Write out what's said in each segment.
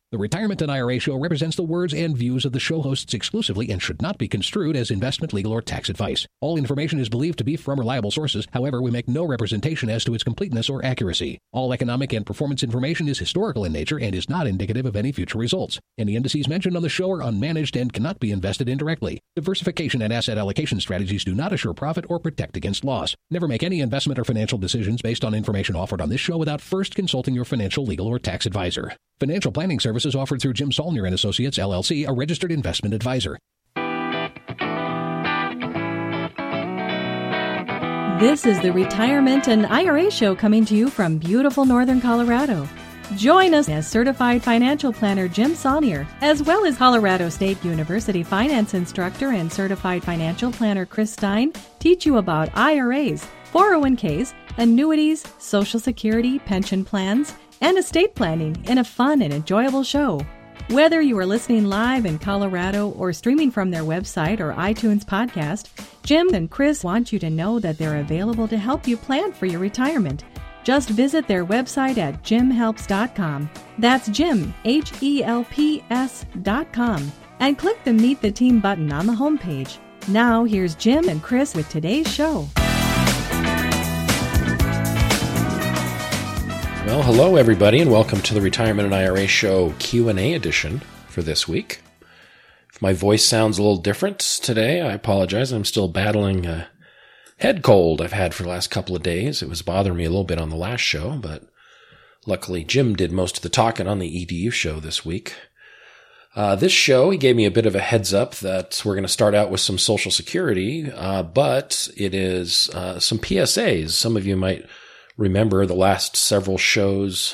The Retirement and IRA Show represents the words and views of the show hosts exclusively and should not be construed as investment, legal, or tax advice. All information is believed to be from reliable sources. However, we make no representation as to its completeness or accuracy. All economic and performance information is historical in nature and is not indicative of any future results. Any indices mentioned on the show are unmanaged and cannot be invested indirectly. Diversification and asset allocation strategies do not assure profit or protect against loss. Never make any investment or financial decisions based on information offered on this show without first consulting your financial, legal, or tax advisor. Financial planning services offered through Jim Saulnier and Associates, LLC, a registered investment advisor. This is the Retirement and IRA Show coming to you from beautiful northern Colorado. Join us as Certified Financial Planner Jim Saulnier, as well as Colorado State University Finance Instructor and Certified Financial Planner Chris Stein, teach you about IRAs, 401ks, annuities, Social Security, pension plans, and estate planning in a fun and enjoyable show. Whether you are listening live in Colorado or streaming from their website or iTunes podcast, Jim and Chris want you to know that they're available to help you plan for your retirement. Just visit their website at jimhelps.com. That's Jim, HELPS.com. And click the Meet the Team button on the homepage. Now, here's Jim and Chris with today's show. Well, hello everybody, and welcome to the Retirement and IRA Show Q&A edition for this week. If my voice sounds a little different today, I apologize. I'm still battling a head cold I've had for the last couple of days. It was bothering me a little bit on the last show, but luckily Jim did most of the talking on the EDU show this week. This show, he gave me a bit of a heads up that we're going to start out with some Social Security, but it is some PSAs. Some of you might remember the last several shows.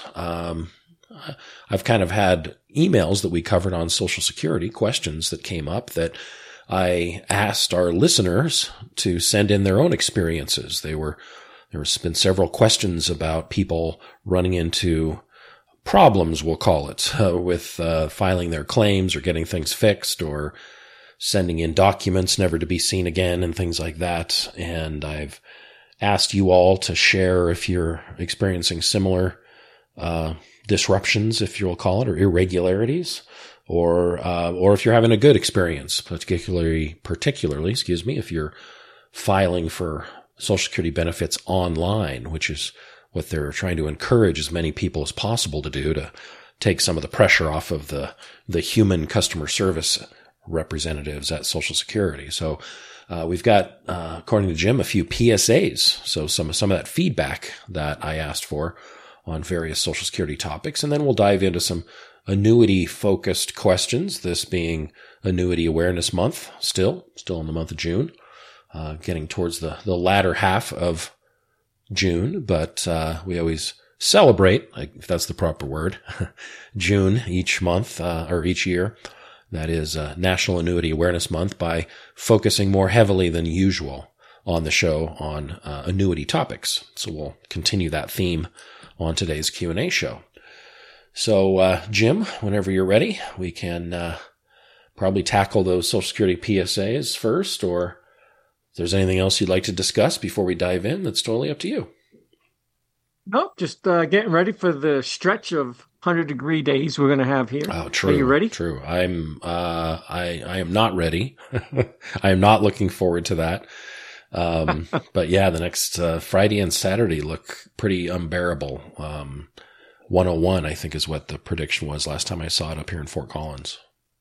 I've kind of had emails that we covered on Social Security, questions that came up that I asked our listeners to send in their own experiences. There's been several questions about people running into problems, we'll call it, with filing their claims or getting things fixed or sending in documents never to be seen again and things like that. And I've asked you all to share if you're experiencing similar disruptions, if you'll call it, or irregularities, or if you're having a good experience, particularly, if you're filing for Social Security benefits online, which is what they're trying to encourage as many people as possible to do, to take some of the pressure off of the human customer service representatives at Social Security. So we've got, according to Jim, a few PSAs. So some of that feedback that I asked for on various Social Security topics. And then we'll dive into some annuity focused questions. This being Annuity Awareness Month, still in the month of June, getting towards the latter half of June, but, we always celebrate, if that's the proper word, June each month, or each year. That is National Annuity Awareness Month, by focusing more heavily than usual on the show on annuity topics. So we'll continue that theme on today's Q&A show. So, Jim, whenever you're ready, we can probably tackle those Social Security PSAs first, or if there's anything else you'd like to discuss before we dive in, that's totally up to you. Nope, just getting ready for the stretch of 100-degree days we're going to have here. Oh, true. Are you ready? True. I am not ready. I am not looking forward to that. But yeah, the next Friday and Saturday look pretty unbearable. 101, I think, is what the prediction was last time I saw it up here in Fort Collins.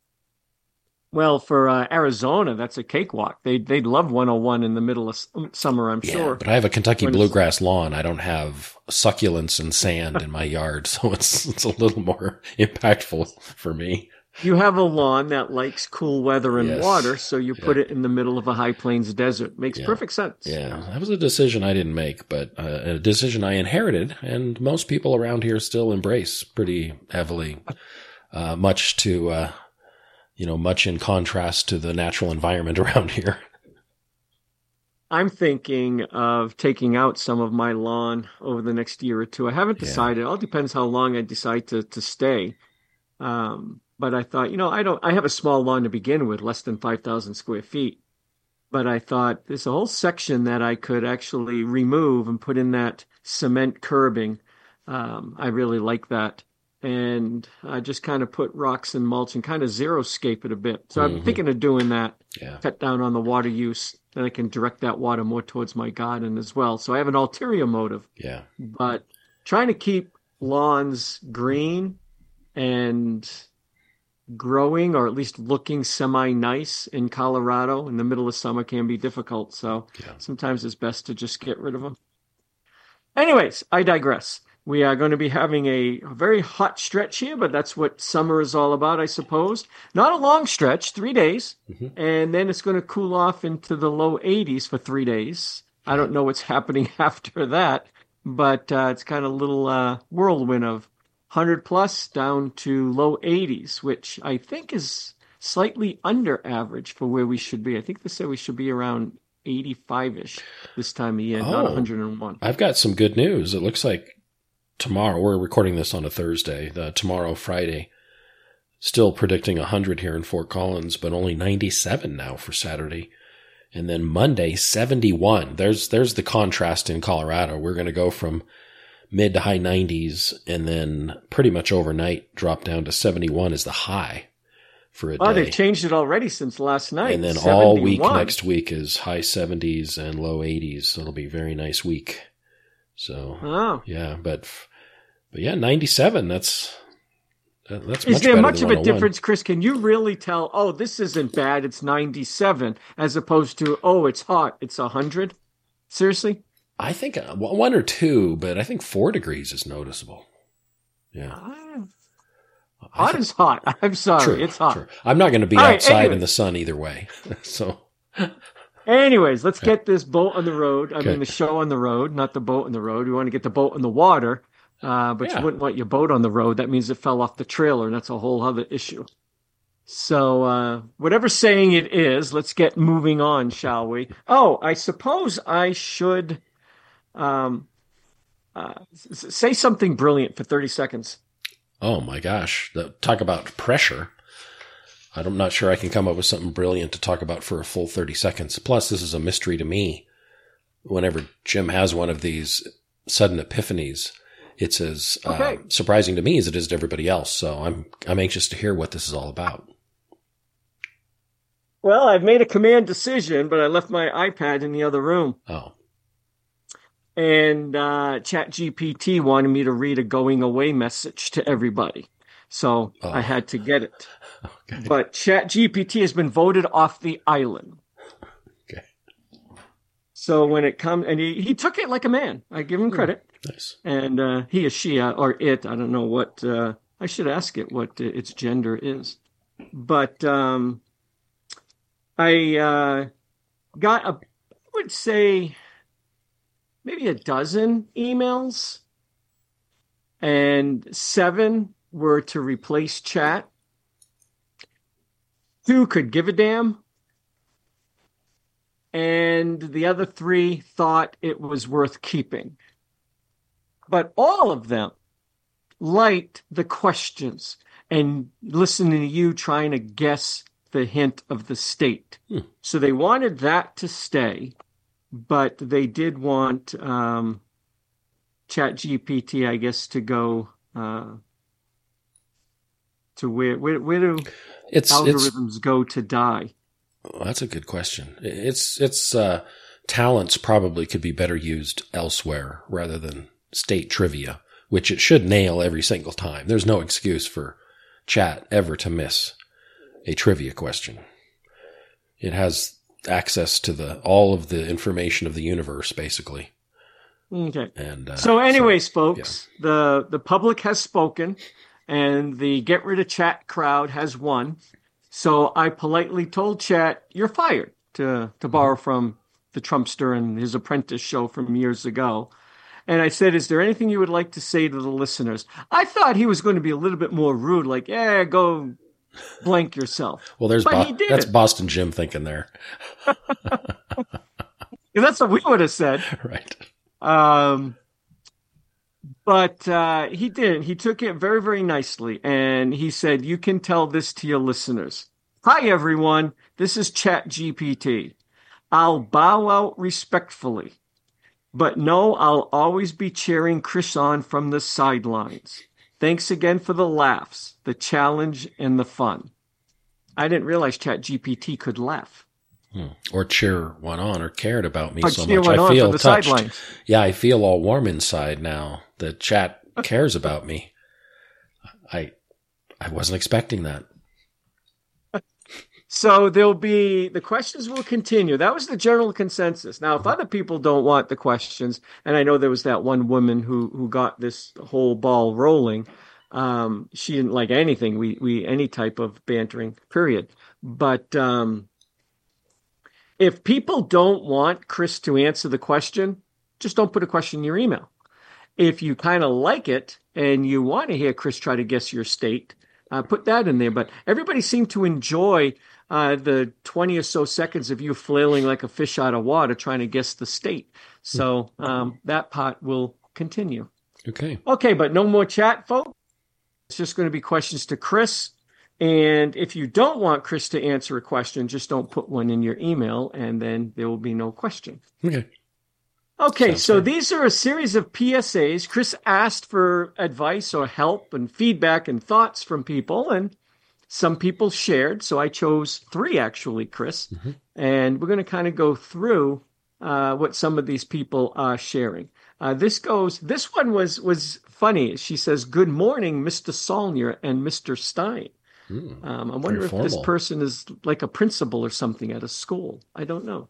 Well, for Arizona, that's a cakewalk. They'd love 101 in the middle of summer, I'm sure. But I have a Kentucky bluegrass lawn. I don't have succulents and sand in my yard, so it's a little more impactful for me. You have a lawn that likes cool weather and water, so you put it in the middle of a high plains desert. Makes perfect sense. Yeah, that was a decision I didn't make, but a decision I inherited, and most people around here still embrace pretty heavily, much in contrast to the natural environment around here. I'm thinking of taking out some of my lawn over the next year or two. I haven't decided. It all depends how long I decide to stay. But I thought, I have a small lawn to begin with, less than 5,000 square feet. But I thought there's a whole section that I could actually remove and put in that cement curbing. I really like that. and just kind of put rocks and mulch and kind of xeriscape it a bit. So I'm thinking of doing that. Yeah. Cut down on the water use, then I can direct that water more towards my garden as well. So I have an ulterior motive. Yeah. But trying to keep lawns green and growing, or at least looking semi-nice in Colorado in the middle of summer, can be difficult. So sometimes it's best to just get rid of them. Anyways, I digress. We are going to be having a very hot stretch here, but that's what summer is all about, I suppose. Not a long stretch, 3 days, and then it's going to cool off into the low 80s for 3 days. I don't know what's happening after that, but it's kind of a little whirlwind of 100 plus down to low 80s, which I think is slightly under average for where we should be. I think they said we should be around 85-ish this time of year, not 101. I've got some good news. It looks like tomorrow, we're recording this on a Thursday, tomorrow, Friday, still predicting 100 here in Fort Collins, but only 97 now for Saturday. And then Monday, 71. There's the contrast in Colorado. We're going to go from mid to high 90s, and then pretty much overnight drop down to 71 is the high for a day. Oh, they've changed it already since last night. And then 71. all week next week is high 70s and low 80s. So it'll be a very nice week. So, yeah, but yeah, 97, that's much Is there better much than of a 101. difference, Chris? Can you really tell, oh, this isn't bad, it's 97, as opposed to, oh, it's hot, it's 100? Seriously? I think 1 or 2, but I think 4 degrees is noticeable. Yeah. Hot is hot. I'm sorry. True, it's hot. true. I'm not going to be All right, outside anyways. in the sun either way. So, Anyways, let's get this boat on the road. I Okay. mean, the show on the road, not the boat on the road. We want to get the boat in the water, but Yeah. you wouldn't want your boat on the road. That means it fell off the trailer, and that's a whole other issue. So, whatever saying it is, let's get moving on, shall we? Oh, I suppose I should say something brilliant for 30 seconds. oh my gosh, talk about pressure. I'm not sure I can come up with something brilliant to talk about for a full 30 seconds. Plus, this is a mystery to me. Whenever Jim has one of these sudden epiphanies, it's as surprising to me as it is to everybody else. So I'm anxious to hear what this is all about. Well, I've made a command decision, but I left my iPad in the other room. Oh, And ChatGPT wanted me to read a going away message to everybody. So I had to get it. okay. But ChatGPT has been voted off the island. Okay. So when it comes, and he took it like a man. I give him credit. Nice. And he or she, or it, I don't know what, I should ask it what its gender is. But I got, I would say, maybe a dozen emails, and 7 were to replace chat. 2 could give a damn, and the other 3 thought it was worth keeping. But all of them liked the questions and listening to you trying to guess the hint of the state. So they wanted that to stay. But they did want ChatGPT, I guess, to go to where do algorithms go to die? Well, that's a good question. Its talents probably could be better used elsewhere rather than state trivia, which it should nail every single time. There's no excuse for chat ever to miss a trivia question. It has access to all of the information of the universe, basically. Okay. And so anyways, folks, the public has spoken, and the get rid of chat crowd has won. So I politely told chat, "You're fired," to borrow from the Trumpster and his Apprentice show from years ago. And I said, "Is there anything you would like to say to the listeners?" I thought he was going to be a little bit more rude, like, "Yeah, go blank yourself." Well, that's Boston Jim thinking there. That's what we would have said. Right. But he didn't. He took it very, very nicely. And he said, "You can tell this to your listeners. Hi, everyone. This is ChatGPT. I'll bow out respectfully. But no, I'll always be cheering Chris on from the sidelines. Thanks again for the laughs, the challenge, and the fun. I didn't realize ChatGPT could laugh. Or cheer one on, or cared about me or so cheer much. one I on feel from the touched. Sidelines. Yeah, I feel all warm inside now. The chat cares about me. I wasn't expecting that. So the questions will continue. That was the general consensus. Now, if other people don't want the questions, and I know there was that one woman who got this whole ball rolling, she didn't like anything, we any type of bantering, period. But if people don't want Chris to answer the question, just don't put a question in your email. If you kind of like it and you want to hear Chris try to guess your state, put that in there. But everybody seemed to enjoy the 20 or so seconds of you flailing like a fish out of water trying to guess the state. So that part will continue. Okay, but no more chat, folks. It's just going to be questions to Chris. And if you don't want Chris to answer a question, just don't put one in your email, and then there will be no question. Okay, Sounds so fair. these are a series of PSAs. Chris asked for advice or help and feedback and thoughts from people, and some people shared. So I chose 3, actually, Chris. And we're going to kind of go through what some of these people are sharing. This one was funny. She says, "Good morning, Mr. Saulnier and Mr. Stein." I wonder if this person is like a principal or something at a school. I don't know.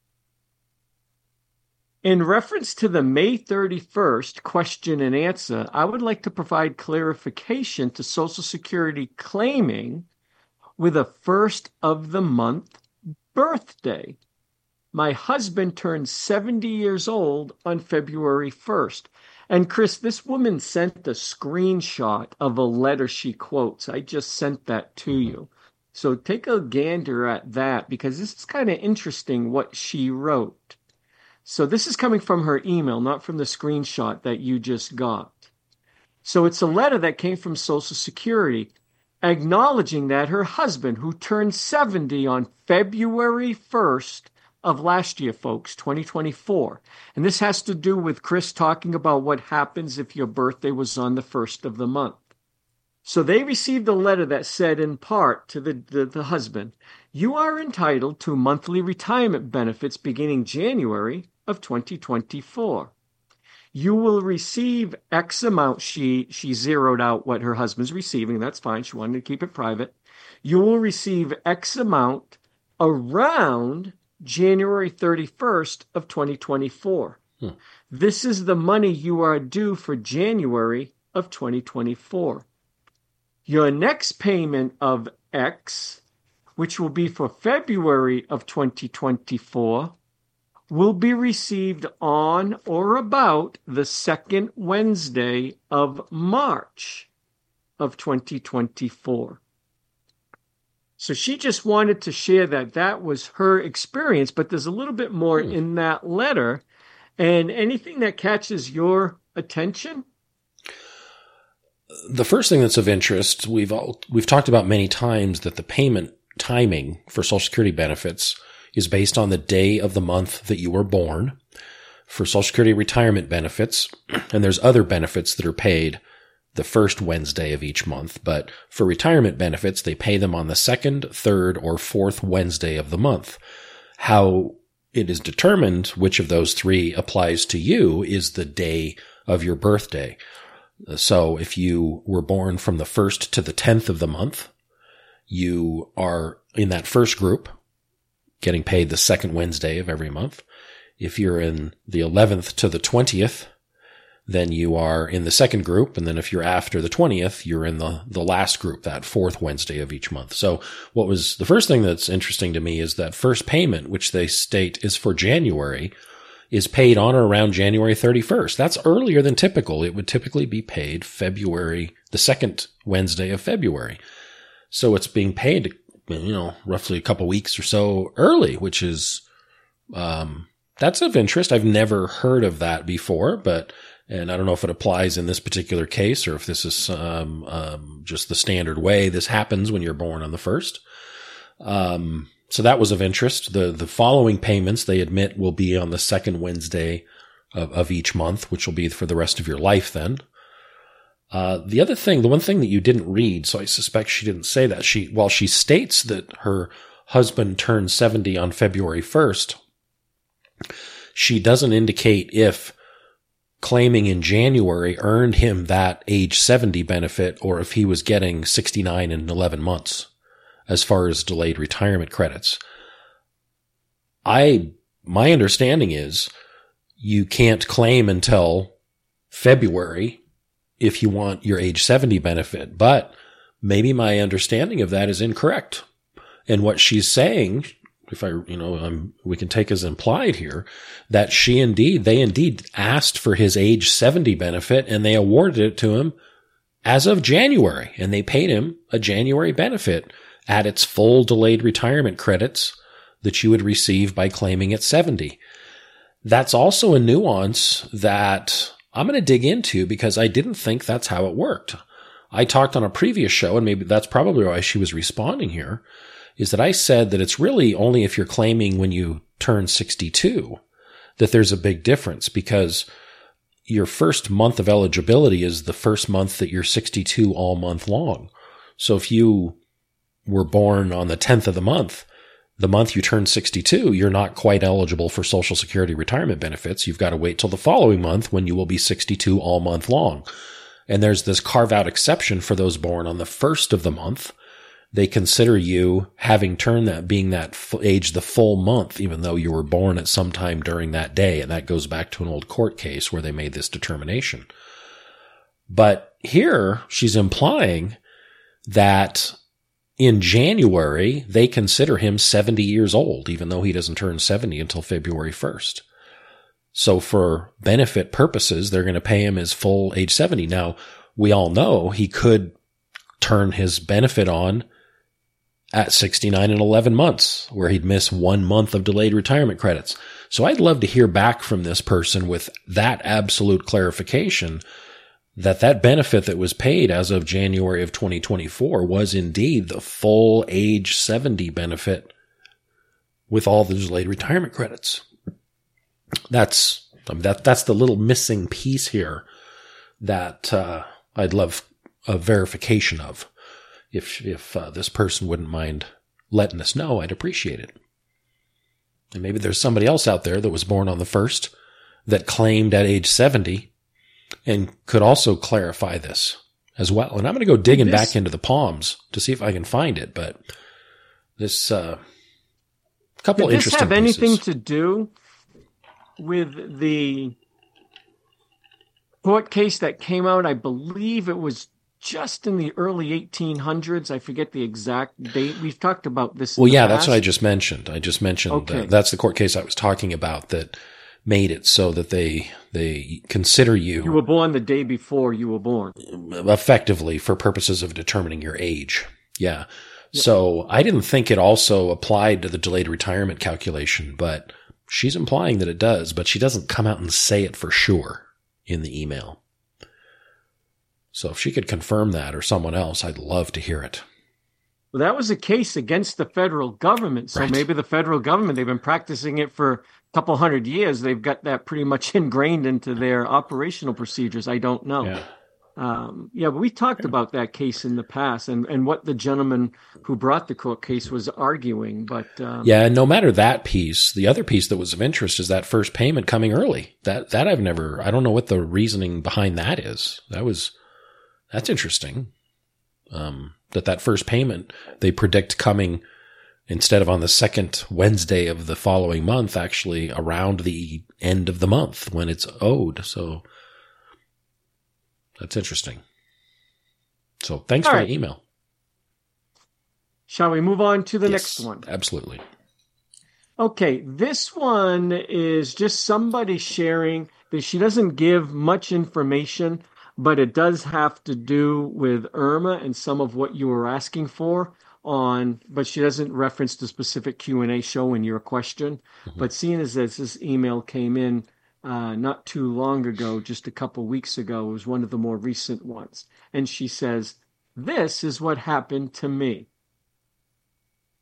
In reference to the May 31st question and answer, I would like to provide clarification to Social Security claiming with a first of the month birthday. My husband turned 70 years old on February 1st. And Chris, this woman sent a screenshot of a letter she quotes. I just sent that to you. So take a gander at that, because this is kind of interesting what she wrote. So this is coming from her email, not from the screenshot that you just got. So it's a letter that came from Social Security acknowledging that her husband, who turned 70 on February 1st of last year, folks, 2024. And this has to do with Chris talking about what happens if your birthday was on the first of the month. So they received a letter that said in part to the husband, "You are entitled to monthly retirement benefits beginning January of 2024. You will receive X amount." She zeroed out what her husband's receiving. That's fine. She wanted to keep it private. "You will receive X amount around January 31st of 2024. This is the money you are due for January of 2024. Your next payment of X, which will be for February of 2024, will be received on or about the second Wednesday of March of 2024. So she just wanted to share that was her experience, but there's a little bit more in that letter. And anything that catches your attention? The first thing that's of interest, we've talked about many times that the payment timing for Social Security benefits is based on the day of the month that you were born. For Social Security retirement benefits, and there's other benefits that are paid the first Wednesday of each month, but for retirement benefits, they pay them on the second, third, or fourth Wednesday of the month. How it is determined which of those 3 applies to you is the day of your birthday. So if you were born from the 1st to the 10th of the month, you are in that first group, getting paid the second Wednesday of every month. If you're in the 11th to the 20th, then you are in the second group. And then if you're after the 20th, you're in the last group, that fourth Wednesday of each month. So what was the first thing that's interesting to me is that first payment, which they state is for January, is paid on or around January 31st. That's earlier than typical. It would typically be paid February, the second Wednesday of February. So it's being paid, roughly a couple weeks or so early, which is, that's of interest. I've never heard of that before, and I don't know if it applies in this particular case or if this is just the standard way this happens when you're born on the 1st. So that was of interest. The following payments, they admit, will be on the second Wednesday of each month, which will be for the rest of your life then. The other thing, the one thing that you didn't read, so I suspect she didn't say that, while she states that her husband turned 70 on February 1st, she doesn't indicate if claiming in January earned him that age 70 benefit or if he was getting 69 in 11 months as far as delayed retirement credits. My understanding is you can't claim until February if you want your age 70 benefit, but maybe my understanding of that is incorrect. And what she's saying, we can take as implied here that they indeed asked for his age 70 benefit and they awarded it to him as of January, and they paid him a January benefit at its full delayed retirement credits that you would receive by claiming at 70. That's also a nuance that I'm going to dig into because I didn't think that's how it worked. I talked on a previous show, and maybe that's probably why she was responding here, is that I said that it's really only if you're claiming when you turn 62 that there's a big difference, because your first month of eligibility is the first month that you're 62 all month long. So if you were born on the 10th of the month you turn 62, you're not quite eligible for Social Security retirement benefits. You've got to wait till the following month when you will be 62 all month long. And there's this carve-out exception for those born on the first of the month. They consider you having turned that, being that age the full month, even though you were born at some time during that day. And that goes back to an old court case where they made this determination. But here she's implying that in January, they consider him 70 years old, even though he doesn't turn 70 until February 1st. So for benefit purposes, they're going to pay him his full age 70. Now, we all know he could turn his benefit on at 69 and 11 months, where he'd miss 1 month of delayed retirement credits. So I'd love to hear back from this person with that absolute clarification that benefit that was paid as of January of 2024 was indeed the full age 70 benefit with all the delayed retirement credits. That's the little missing piece here that I'd love a verification of. If this person wouldn't mind letting us know, I'd appreciate it. And maybe there's somebody else out there that was born on the 1st that claimed at age 70 and could also clarify this as well. And I'm going to go digging back into the Palms to see if I can find it. But this couple interesting pieces. Did this have anything to do with the court case that came out? I believe it was just in the early 1800s. I forget the exact date. We've talked about this. Well, yeah, that's what I just mentioned. Okay. That's the court case I was talking about that made it so that they consider you. You were born the day before you were born. Effectively, for purposes of determining your age. Yeah. Yep. So I didn't think it also applied to the delayed retirement calculation, but she's implying that it does, but she doesn't come out and say it for sure in the email. So if she could confirm that, or someone else, I'd love to hear it. Well, that was a case against the federal government. So Maybe the federal government, they've been practicing it for a couple hundred years. They've got that pretty much ingrained into their operational procedures. I don't know. Yeah. But we talked about that case in the past and what the gentleman who brought the court case was arguing. But and no matter that piece, the other piece that was of interest is that first payment coming early. That I don't know what the reasoning behind that is. That's interesting. That first payment they predict coming instead of on the second Wednesday of the following month, actually around the end of the month when it's owed. So that's interesting. So thanks for the email. Shall we move on to the next one? Absolutely. Okay, this one is just somebody sharing that she doesn't give much information, but it does have to do with Irma and some of what you were asking for but she doesn't reference the specific Q&A show in your question. Mm-hmm. But seeing as this email came in not too long ago, just a couple weeks ago, it was one of the more recent ones. And she says, "This is what happened to me.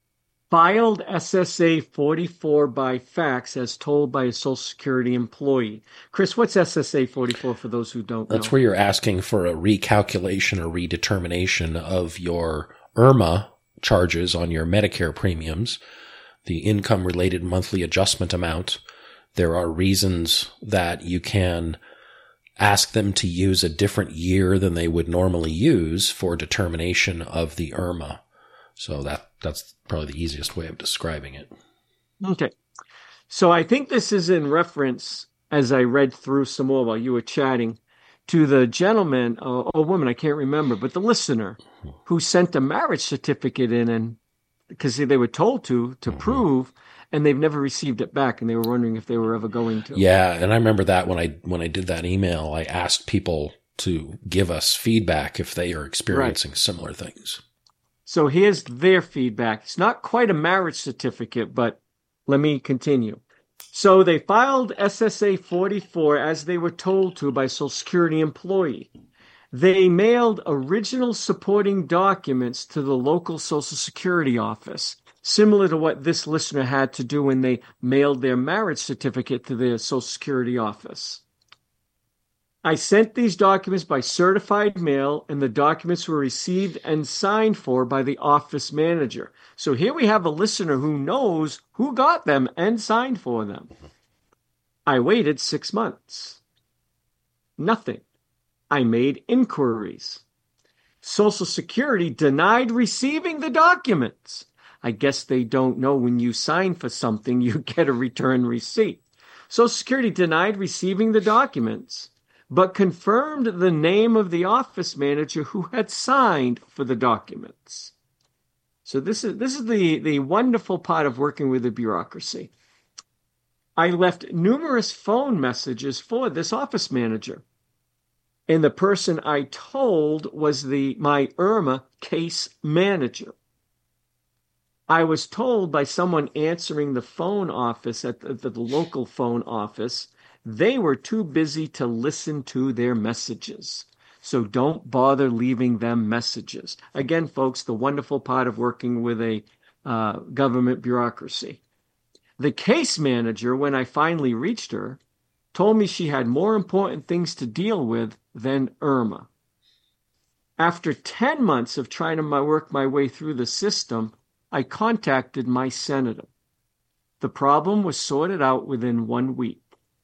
filed SSA 44 by fax as told by a Social Security employee. Chris, what's SSA 44 for those who don't know? That's where you're asking for a recalculation or redetermination of your IRMA charges on your Medicare premiums, the income-related monthly adjustment amount. There are reasons that you can ask them to use a different year than they would normally use for determination of the IRMA. So that's probably the easiest way of describing it. Okay. So I think this is in reference, as I read through some more while you were chatting, to the gentleman or woman, I can't remember, but the listener who sent a marriage certificate in, and because they were told to prove, and they've never received it back, and they were wondering if they were ever going to. Yeah, and I remember that when I did that email, I asked people to give us feedback if they are experiencing similar things. So here's their feedback. It's not quite a marriage certificate, but let me continue. So they filed SSA 44 as they were told to by a Social Security employee. They mailed original supporting documents to the local Social Security office, similar to what this listener had to do when they mailed their marriage certificate to their Social Security office. I sent these documents by certified mail, and the documents were received and signed for by the office manager. So here we have a listener who knows who got them and signed for them. I waited 6 months. Nothing. I made inquiries. Social Security denied receiving the documents. I guess they don't know when you sign for something, you get a return receipt. Social Security denied receiving the documents, but confirmed the name of the office manager who had signed for the documents. So this is the wonderful part of working with the bureaucracy. I left numerous phone messages for this office manager, and the person I told was my IRMA case manager. I was told by someone answering the phone office at the local phone office, they were too busy to listen to their messages. So don't bother leaving them messages. Again, folks, the wonderful part of working with a government bureaucracy. The case manager, when I finally reached her, told me she had more important things to deal with than IRMA. After 10 months of trying to work my way through the system, I contacted my senator. The problem was sorted out within 1 week.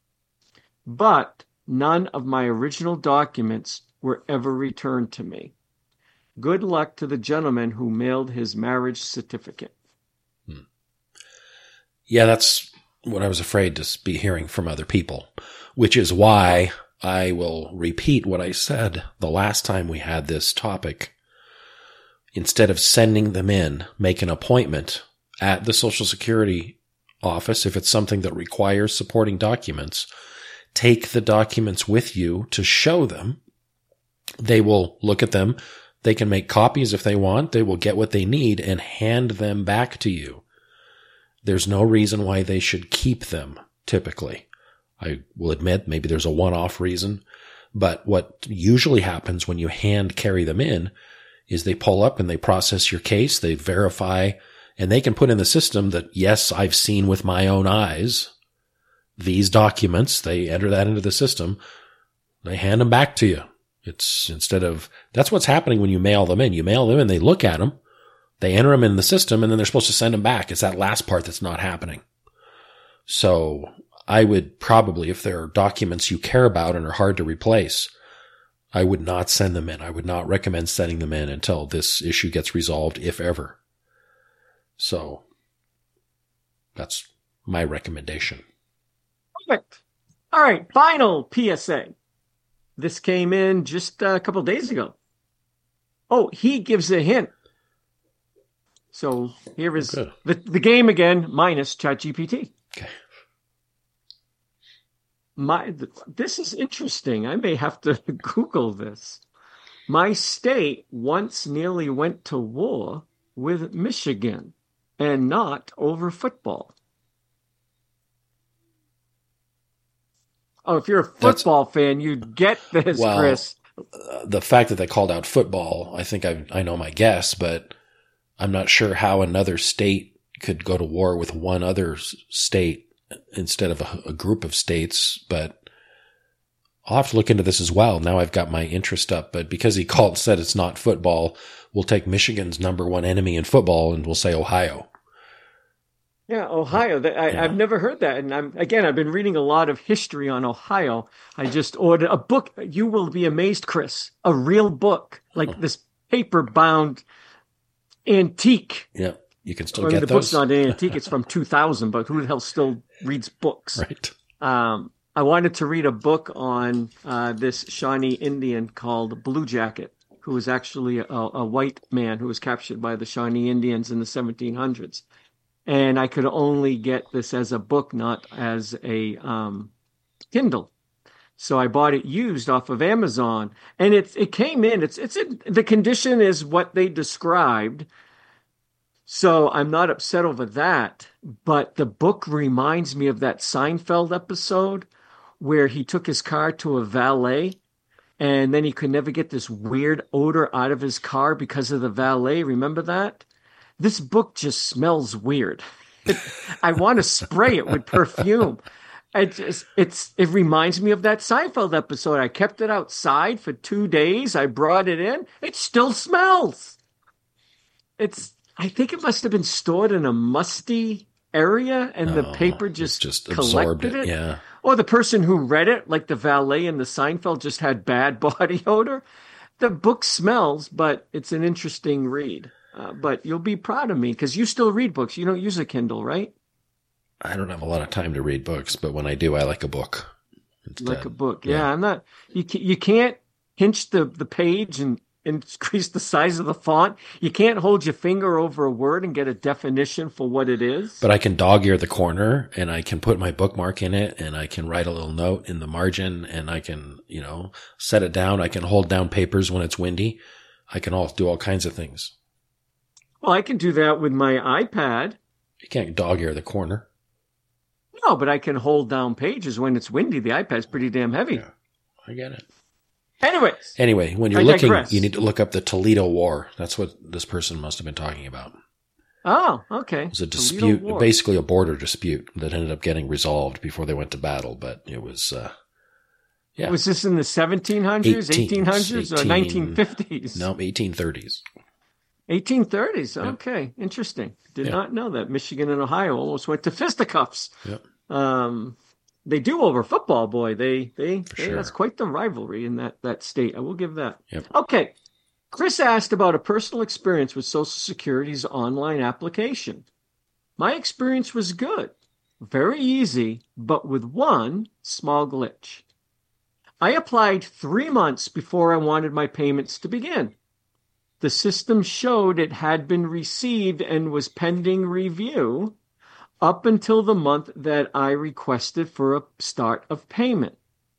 But none of my original documents were ever returned to me. Good luck to the gentleman who mailed his marriage certificate. Yeah, that's what I was afraid to be hearing from other people, which is why I will repeat what I said the last time we had this topic. Instead of sending them in, make an appointment at the Social Security office if it's something that requires supporting documents. Take the documents with you to show them. They will look at them. They can make copies if they want. They will get what they need and hand them back to you. There's no reason why they should keep them, typically. I will admit maybe there's a one-off reason, but what usually happens when you hand carry them in is they pull up and they process your case, they verify, and they can put in the system that, yes, I've seen with my own eyes these documents. They enter that into the system. They hand them back to you. That's what's happening when you mail them in. You mail them in, they look at them, they enter them in the system, and then they're supposed to send them back. It's that last part that's not happening. So I would probably, if there are documents you care about and are hard to replace, I would not send them in. I would not recommend sending them in until this issue gets resolved, if ever. So that's my recommendation. Perfect. All right, final PSA. This came in just a couple of days ago. Oh, he gives a hint. So here is the game again, minus ChatGPT. Okay. This is interesting. I may have to Google this. My state once nearly went to war with Michigan, and not over football. Oh, if you're a football fan, you'd get this, Chris. The fact that they called out football, I think I know my guess, but I'm not sure how another state could go to war with one other state instead of a group of states, but I'll have to look into this as well. Now I've got my interest up, but because he said it's not football, we'll take Michigan's number one enemy in football and we'll say Ohio. Yeah, Ohio. I've never heard that. And I've been reading a lot of history on Ohio. I just ordered a book. You will be amazed, Chris. A real book, like this paper-bound antique. Yeah, you can still get the those. Book's not an antique. It's from 2000, but who the hell still reads books? Right. I wanted to read a book on this Shawnee Indian called Blue Jacket, who was actually a white man who was captured by the Shawnee Indians in the 1700s. And I could only get this as a book, not as a Kindle. So I bought it used off of Amazon, and it came in. The condition is what they described. So I'm not upset over that. But the book reminds me of that Seinfeld episode where he took his car to a valet, and then he could never get this weird odor out of his car because of the valet. Remember that? This book just smells weird. I want to spray it with perfume. It reminds me of that Seinfeld episode. I kept it outside for 2 days. I brought it in. It still smells. I think it must have been stored in a musty area, and the paper just absorbed collected it. Yeah. Or the person who read it, like the valet in the Seinfeld, just had bad body odor. The book smells, but it's an interesting read. But you'll be proud of me because you still read books. You don't use a Kindle, right? I don't have a lot of time to read books, but when I do, I like a book. Like a book. Yeah, I'm not. You can't pinch the page and increase the size of the font. You can't hold your finger over a word and get a definition for what it is. But I can dog-ear the corner, and I can put my bookmark in it, and I can write a little note in the margin, and I can, set it down. I can hold down papers when it's windy. I can do all kinds of things. Well, I can do that with my iPad. You can't dog-ear the corner. No, but I can hold down pages when it's windy. The iPad's pretty damn heavy. Yeah, I get it. Anyway, when you're looking, you need to look up the Toledo War. That's what this person must have been talking about. Oh, okay. It was a dispute, basically a border dispute that ended up getting resolved before they went to battle, but it was, yeah. Was this in the 1700s, 1800s, or 1950s? No, 1830s. 1830s. Okay, interesting. Did not know that. Michigan and Ohio almost went to fisticuffs. Yep. They do over football, boy. Sure. That's quite the rivalry in that state. I will give that. Yep. Okay. Chris asked about a personal experience with Social Security's online application. My experience was good. Very easy, but with one small glitch. I applied 3 months before I wanted my payments to begin. The system showed it had been received and was pending review up until the month that I requested for a start of payment.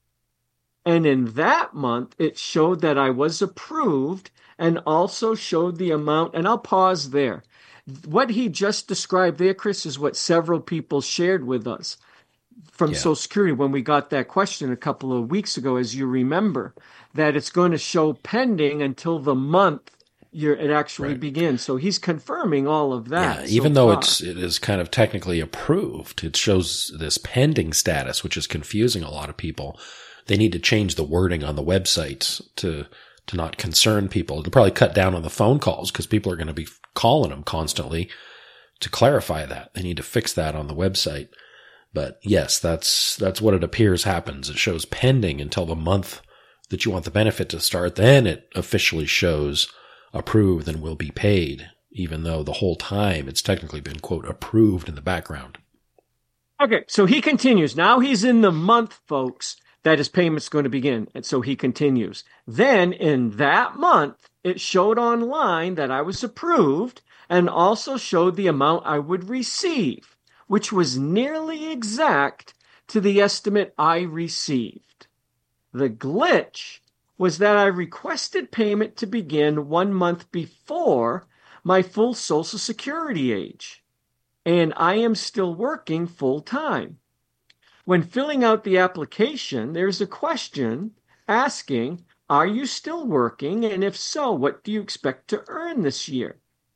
And in that month, it showed that I was approved and also showed the amount. And I'll pause there. What he just described there, Chris, is what several people shared with us from Social Security when we got that question a couple of weeks ago, as you remember, that it's going to show pending until the month it actually begins. So he's confirming all of that. Yeah, even though it is kind of technically approved, it shows this pending status, which is confusing a lot of people. They need to change the wording on the website to not concern people. They'll probably cut down on the phone calls because people are going to be calling them constantly to clarify that. They need to fix that on the website. But yes, that's what it appears happens. It shows pending until the month that you want the benefit to start. Then it officially shows approved and will be paid, even though the whole time it's technically been, quote, approved in the background. Okay, so he continues. Now he's in the month, folks, that his payment's going to begin. And so he continues. Then in that month, it showed online that I was approved and also showed the amount I would receive, which was nearly exact to the estimate I received. The glitch was that I requested payment to begin 1 month before my full Social Security age, and I am still working full time. When filling out the application, there's a question asking, are you still working? And if so, what do you expect to earn this year?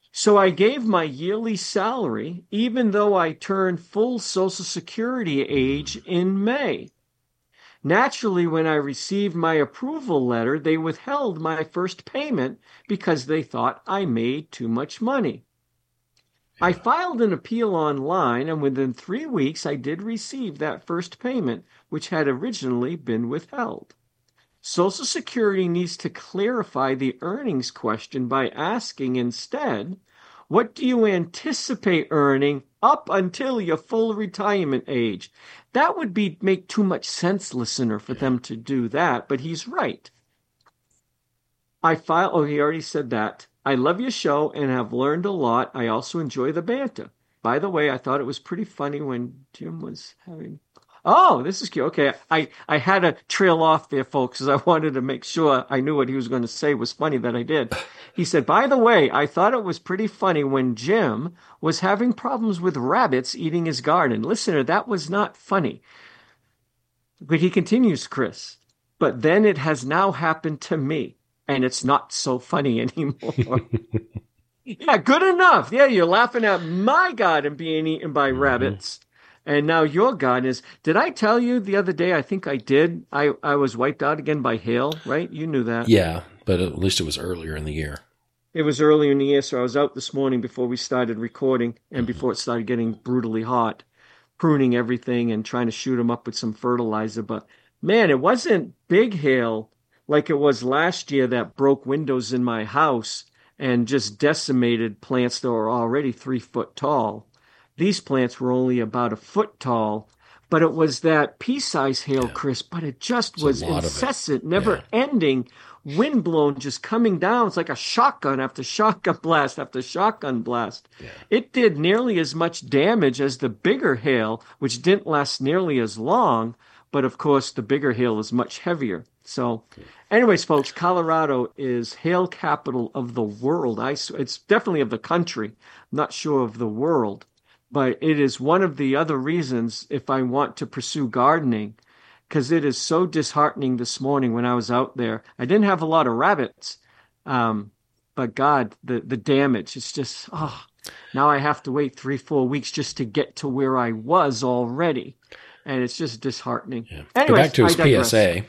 So I gave my yearly salary, even though I turned full Social Security age in May. Naturally, when I received my approval letter, they withheld my first payment because they thought I made too much money. I filed an appeal online, and within 3 weeks, I did receive that first payment, which had originally been withheld. Social Security needs to clarify the earnings question by asking instead, what do you anticipate earning up until your full retirement age? That would make too much sense, listener, for them to do that, but he's right. He already said that. I love your show and have learned a lot. I also enjoy the banter. By the way, I thought it was pretty funny when Jim was having... Oh, this is cute. Okay, I had to trail off there, folks, because I wanted to make sure I knew what he was going to say was funny that I did. He said, by the way, I thought it was pretty funny when Jim was having problems with rabbits eating his garden. Listener, that was not funny. But he continues, Chris, but then it has now happened to me, and it's not so funny anymore. Yeah, good enough. Yeah, you're laughing at my garden being eaten by rabbits. And now your garden is. Did I tell you the other day? I think I did. I was wiped out again by hail, right? You knew that. Yeah, but at least it was earlier in the year. It was earlier in the year, so I was out this morning before we started recording and before it started getting brutally hot, pruning everything and trying to shoot them up with some fertilizer. But man, it wasn't big hail like it was last year that broke windows in my house and just decimated plants that were already 3 foot tall. These plants were only about 1 foot tall, but it was that pea-sized hail, Chris, but it just was incessant, never-ending, wind-blown, just coming down. It's like a shotgun after shotgun blast after shotgun blast. Yeah. It did nearly as much damage as the bigger hail, which didn't last nearly as long, but of course the bigger hail is much heavier. So anyways, folks, Colorado is hail capital of the world. It's definitely of the country, not sure of the world. But it is one of the other reasons if I want to pursue gardening, because it is so disheartening this morning when I was out there. I didn't have a lot of rabbits, but God, the damage, it's just, now I have to wait 3-4 weeks just to get to where I was already. And it's just disheartening. Yeah. Anyways, back to his PSA.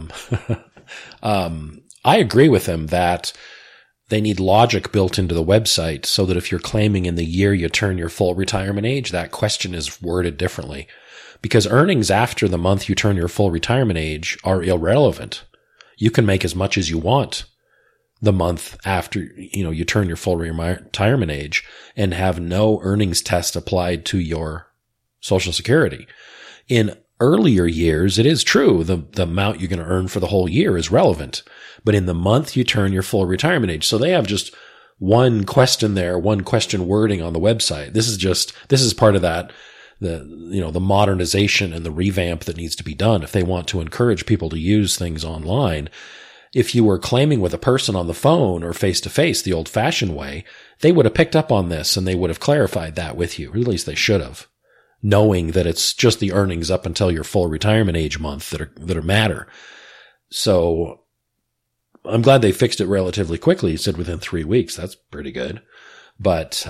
I agree with him that they need logic built into the website so that if you're claiming in the year you turn your full retirement age, that question is worded differently. Because earnings after the month you turn your full retirement age are irrelevant. You can make as much as you want the month after, you turn your full retirement age and have no earnings test applied to your Social Security. In earlier years, it is true. The amount you're going to earn for the whole year is relevant. But in the month you turn your full retirement age. So they have just one question there, one question wording on the website. This is part of that, the modernization and the revamp that needs to be done if they want to encourage people to use things online. If you were claiming with a person on the phone or face to face the old fashioned way, they would have picked up on this and they would have clarified that with you. Or at least they should have, knowing that it's just the earnings up until your full retirement age month that matter. So I'm glad they fixed it relatively quickly. He said within 3 weeks. That's pretty good. But,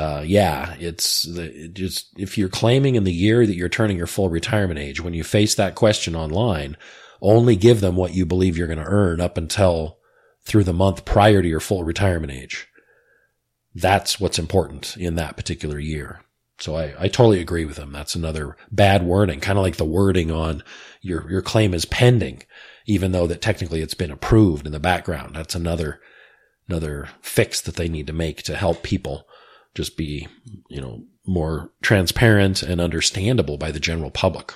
if you're claiming in the year that you're turning your full retirement age, when you face that question online, only give them what you believe you're going to earn up until through the month prior to your full retirement age. That's what's important in that particular year. So I totally agree with him. That's another bad wording, kind of like the wording on your claim is pending, even though that technically it's been approved in the background. That's another fix that they need to make to help people just be, more transparent and understandable by the general public.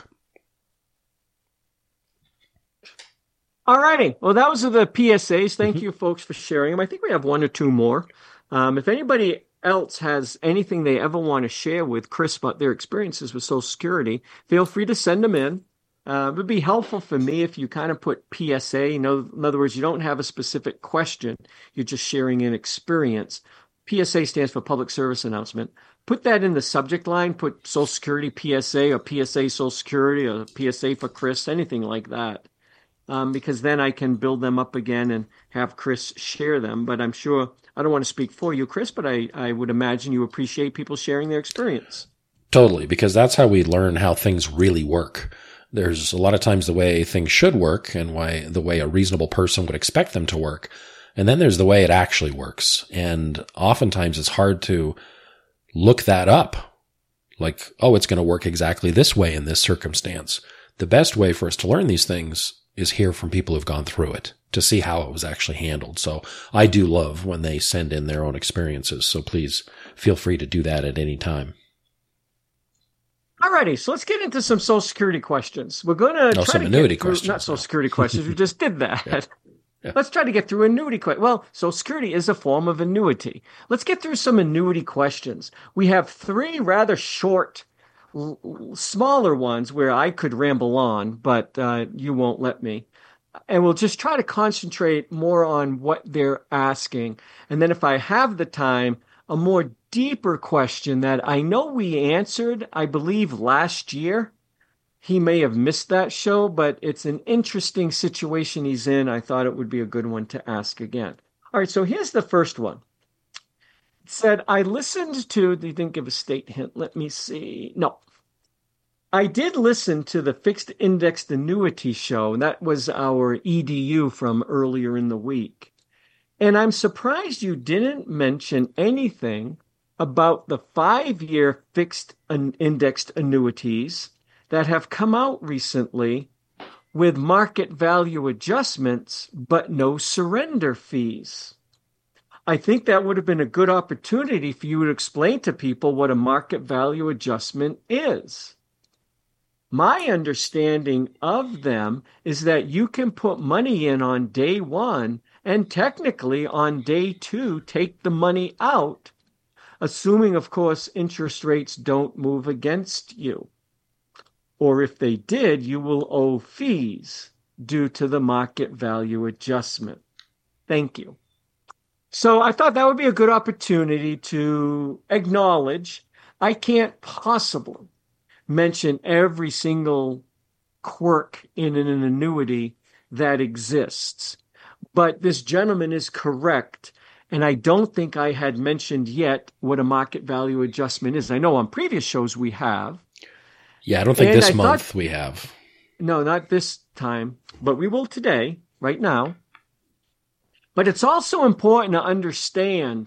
All righty. Well, those are the PSAs. Thank you, folks, for sharing them. I think we have 1 or 2 more. If anybody else has anything they ever want to share with Chris about their experiences with Social Security, feel free to send them in. It would be helpful for me if you kind of put PSA. In other words, you don't have a specific question. You're just sharing an experience. PSA stands for Public Service Announcement. Put that in the subject line. Put Social Security PSA or PSA Social Security or PSA for Chris, anything like that. Because then I can build them up again and have Chris share them. But I'm sure I don't want to speak for you, Chris, but I would imagine you appreciate people sharing their experience. Totally, because that's how we learn how things really work. There's a lot of times the way things should work and the way a reasonable person would expect them to work. And then there's the way it actually works. And oftentimes it's hard to look that up. Like, oh, it's going to work exactly this way in this circumstance. The best way for us to learn these things is hear from people who've gone through it to see how it was actually handled. So I do love when they send in their own experiences. So please feel free to do that at any time. Alrighty, so let's get into some Social Security questions. We're going to try some to annuity get through, questions. not Social Security questions. We just did that. Yeah. Let's try to get through annuity questions. Well, Social Security is a form of annuity. Let's get through some annuity questions. We have 3 rather short, smaller ones where I could ramble on, but you won't let me. And we'll just try to concentrate more on what they're asking. And then if I have the time, a more deeper question that I know we answered, I believe, last year. He may have missed that show, but it's an interesting situation he's in. I thought it would be a good one to ask again. All right, so here's the first one. It said, I listened to, they didn't give a state hint. Let me see. No. I did listen to the fixed indexed annuity show. That was our EDU from earlier in the week. And I'm surprised you didn't mention anything about the 5-year fixed indexed annuities that have come out recently with market value adjustments, but no surrender fees. I think that would have been a good opportunity for you to explain to people what a market value adjustment is. My understanding of them is that you can put money in on day 1 and technically on day 2 take the money out, assuming, of course, interest rates don't move against you. Or if they did, you will owe fees due to the market value adjustment. Thank you. So I thought that would be a good opportunity to acknowledge I can't possibly mention every single quirk in an annuity that exists. But this gentleman is correct, and I don't think I had mentioned yet what a market value adjustment is. I know on previous shows we have. Yeah, I don't think this month we have. No, not this time, but we will today, right now. But it's also important to understand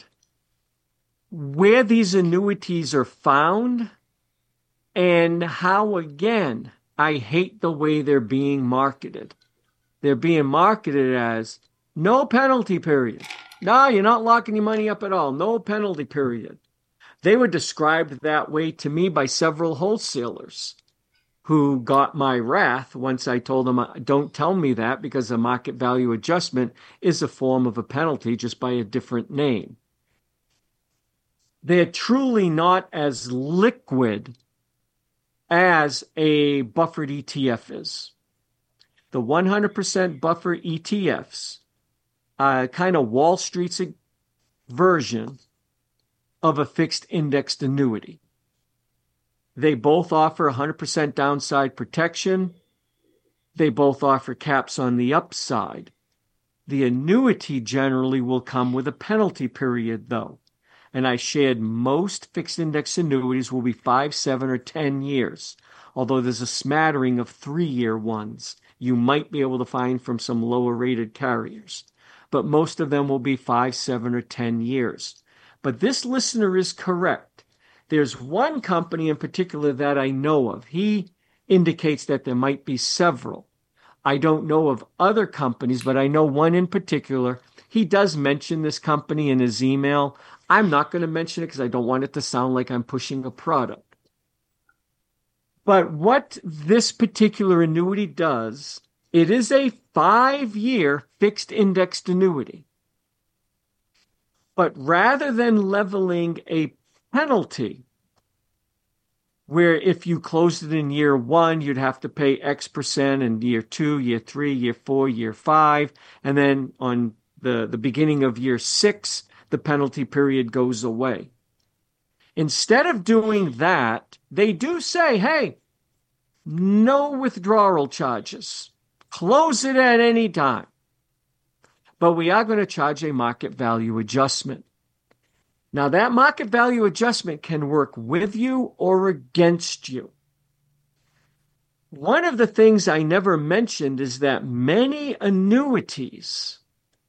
where these annuities are found and how, again, I hate the way they're being marketed. They're being marketed as no penalty period. No, you're not locking your money up at all. No penalty period. They were described that way to me by several wholesalers who got my wrath once I told them, don't tell me that because a market value adjustment is a form of a penalty just by a different name. They're truly not as liquid as a buffered ETF is. The 100% buffer ETFs, kind of Wall Street's version of a fixed indexed annuity. They both offer 100% downside protection. They both offer caps on the upside. The annuity generally will come with a penalty period, though. And I shared most fixed index annuities will be 5, 7, or 10 years, although there's a smattering of 3-year ones you might be able to find from some lower rated carriers. But most of them will be 5, 7, or 10 years. But this listener is correct. There's one company in particular that I know of. He indicates that there might be several. I don't know of other companies, but I know one in particular. He does mention this company in his email. I'm not going to mention it because I don't want it to sound like I'm pushing a product. But what this particular annuity does, it is a 5-year fixed indexed annuity. But rather than leveling a penalty, where if you closed it in year 1, you'd have to pay X percent in year 2, year 3, year 4, year 5, and then on the beginning of year 6, the penalty period goes away. Instead of doing that, they do say, hey, no withdrawal charges. Close it at any time. but we are going to charge a market value adjustment. Now, that market value adjustment can work with you or against you. One of the things I never mentioned is that many annuities,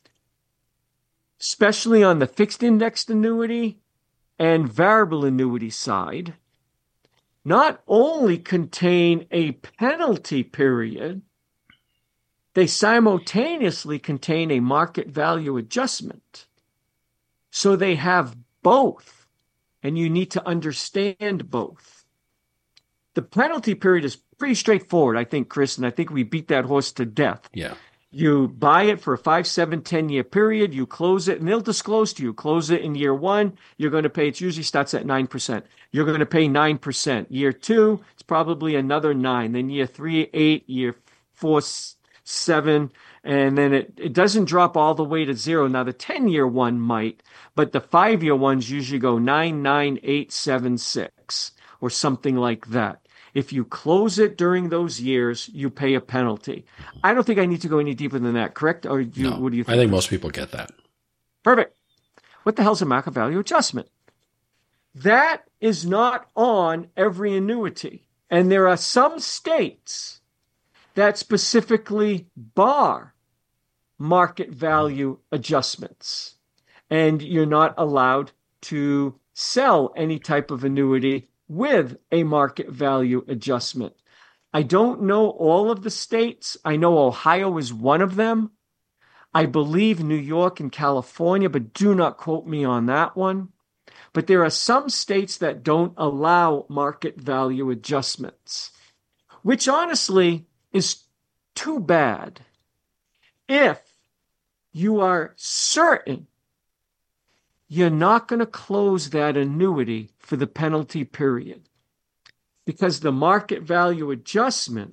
especially on the fixed indexed annuity and variable annuity side, not only contain a penalty period, they simultaneously contain a market value adjustment. So they have both, and you need to understand both. The penalty period is pretty straightforward, I think, Chris, and I think we beat that horse to death. Yeah. You buy it for a 5, 7, 10-year period, you close it, and they'll disclose to you, close it in year 1, you're going to pay, it usually starts at 9%. You're going to pay 9%. Year 2, it's probably another 9. Then year 3, 8, year 4, 7, and then it doesn't drop all the way to 0. Now, the 10-year one might, but the 5-year ones usually go 9, 9, 8, 7, 6, or something like that. If you close it during those years, you pay a penalty. I don't think I need to go any deeper than that, correct? Or No, what do you think? I think most people get that. Perfect. What the hell's a market value adjustment? That is not on every annuity. And there are some states that specifically bar market value adjustments. And you're not allowed to sell any type of annuity with a market value adjustment. I don't know all of the states. I know Ohio is one of them. I believe New York and California, but do not quote me on that one. But there are some states that don't allow market value adjustments, which honestly is too bad. If you are certain you're not going to close that annuity for the penalty period, because the market value adjustment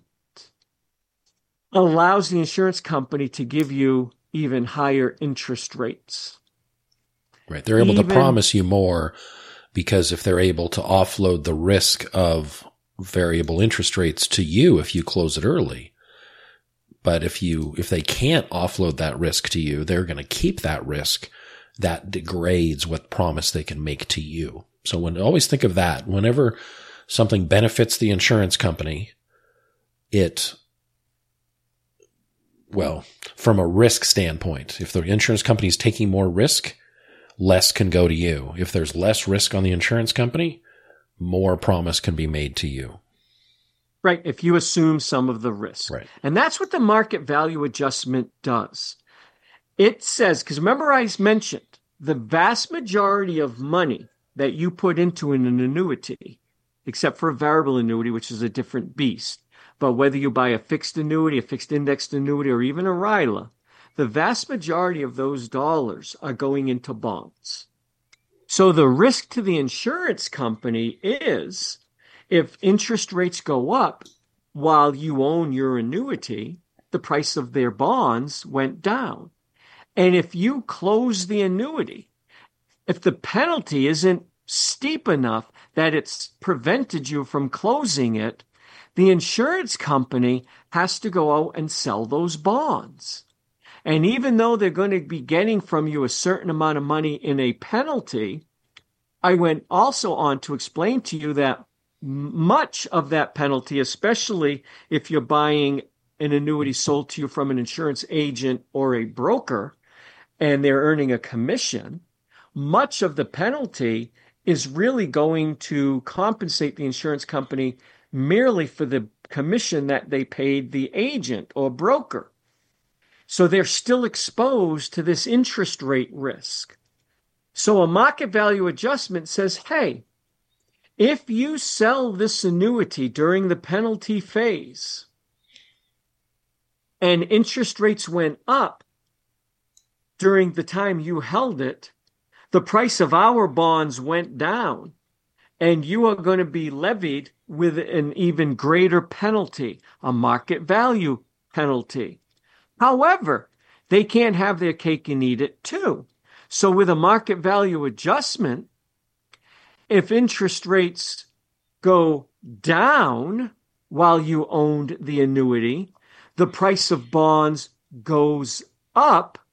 allows the insurance company to give you even higher interest rates. Right. They're able to promise you more because if they're able to offload the risk of variable interest rates to you if you close it early. But if they can't offload that risk to you, they're going to keep that risk. That degrades what promise they can make to you. So always think of that. Whenever something benefits the insurance company, from a risk standpoint, if the insurance company is taking more risk, less can go to you. If there's less risk on the insurance company, more promise can be made to you. Right, if you assume some of the risk. Right. And that's what the market value adjustment does. It says, because remember I mentioned, the vast majority of money that you put into an annuity, except for a variable annuity, which is a different beast, but whether you buy a fixed annuity, a fixed indexed annuity, or even a RILA, the vast majority of those dollars are going into bonds. So the risk to the insurance company is if interest rates go up while you own your annuity, the price of their bonds went down. And if you close the annuity, if the penalty isn't steep enough that it's prevented you from closing it, the insurance company has to go out and sell those bonds. And even though they're going to be getting from you a certain amount of money in a penalty, I went also on to explain to you that much of that penalty, especially if you're buying an annuity sold to you from an insurance agent or a broker, and they're earning a commission, much of the penalty is really going to compensate the insurance company merely for the commission that they paid the agent or broker. So they're still exposed to this interest rate risk. So a market value adjustment says, hey, if you sell this annuity during the penalty phase and interest rates went up during the time you held it, the price of our bonds went down, and you are going to be levied with an even greater penalty, a market value penalty. However, they can't have their cake and eat it too. So with a market value adjustment, if interest rates go down while you owned the annuity, the price of bonds goes up,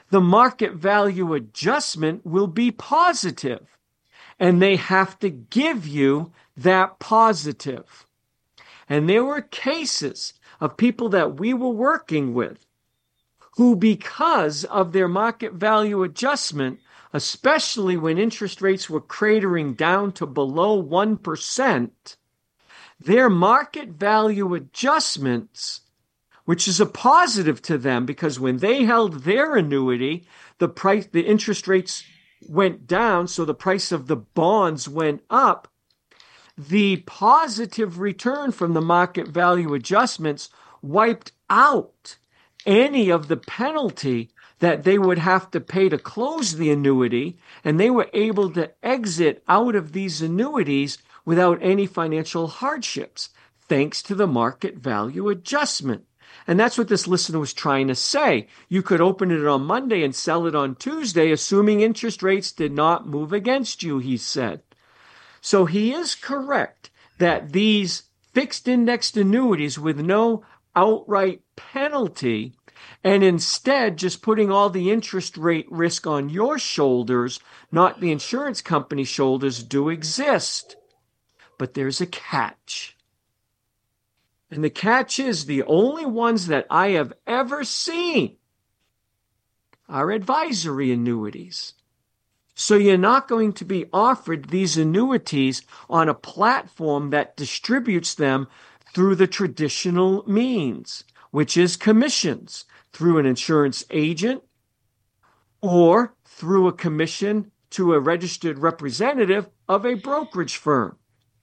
the market value adjustment will be positive, and they have to give you that positive. And there were cases of people that we were working with who, because of their market value adjustment, especially when interest rates were cratering down to below 1%, their market value adjustments, which is a positive to them because when they held their annuity, the interest rates went down, so the price of the bonds went up. The positive return from the market value adjustments wiped out any of the penalty that they would have to pay to close the annuity, and they were able to exit out of these annuities without any financial hardships, thanks to the market value adjustment. And that's what this listener was trying to say. You could open it on Monday and sell it on Tuesday, assuming interest rates did not move against you, he said. So he is correct that these fixed indexed annuities with no outright penalty, and instead just putting all the interest rate risk on your shoulders, not the insurance company's shoulders, do exist. But there's a catch. And the catch is the only ones that I have ever seen are advisory annuities. So you're not going to be offered these annuities on a platform that distributes them through the traditional means, which is commissions through an insurance agent or through a commission to a registered representative of a brokerage firm.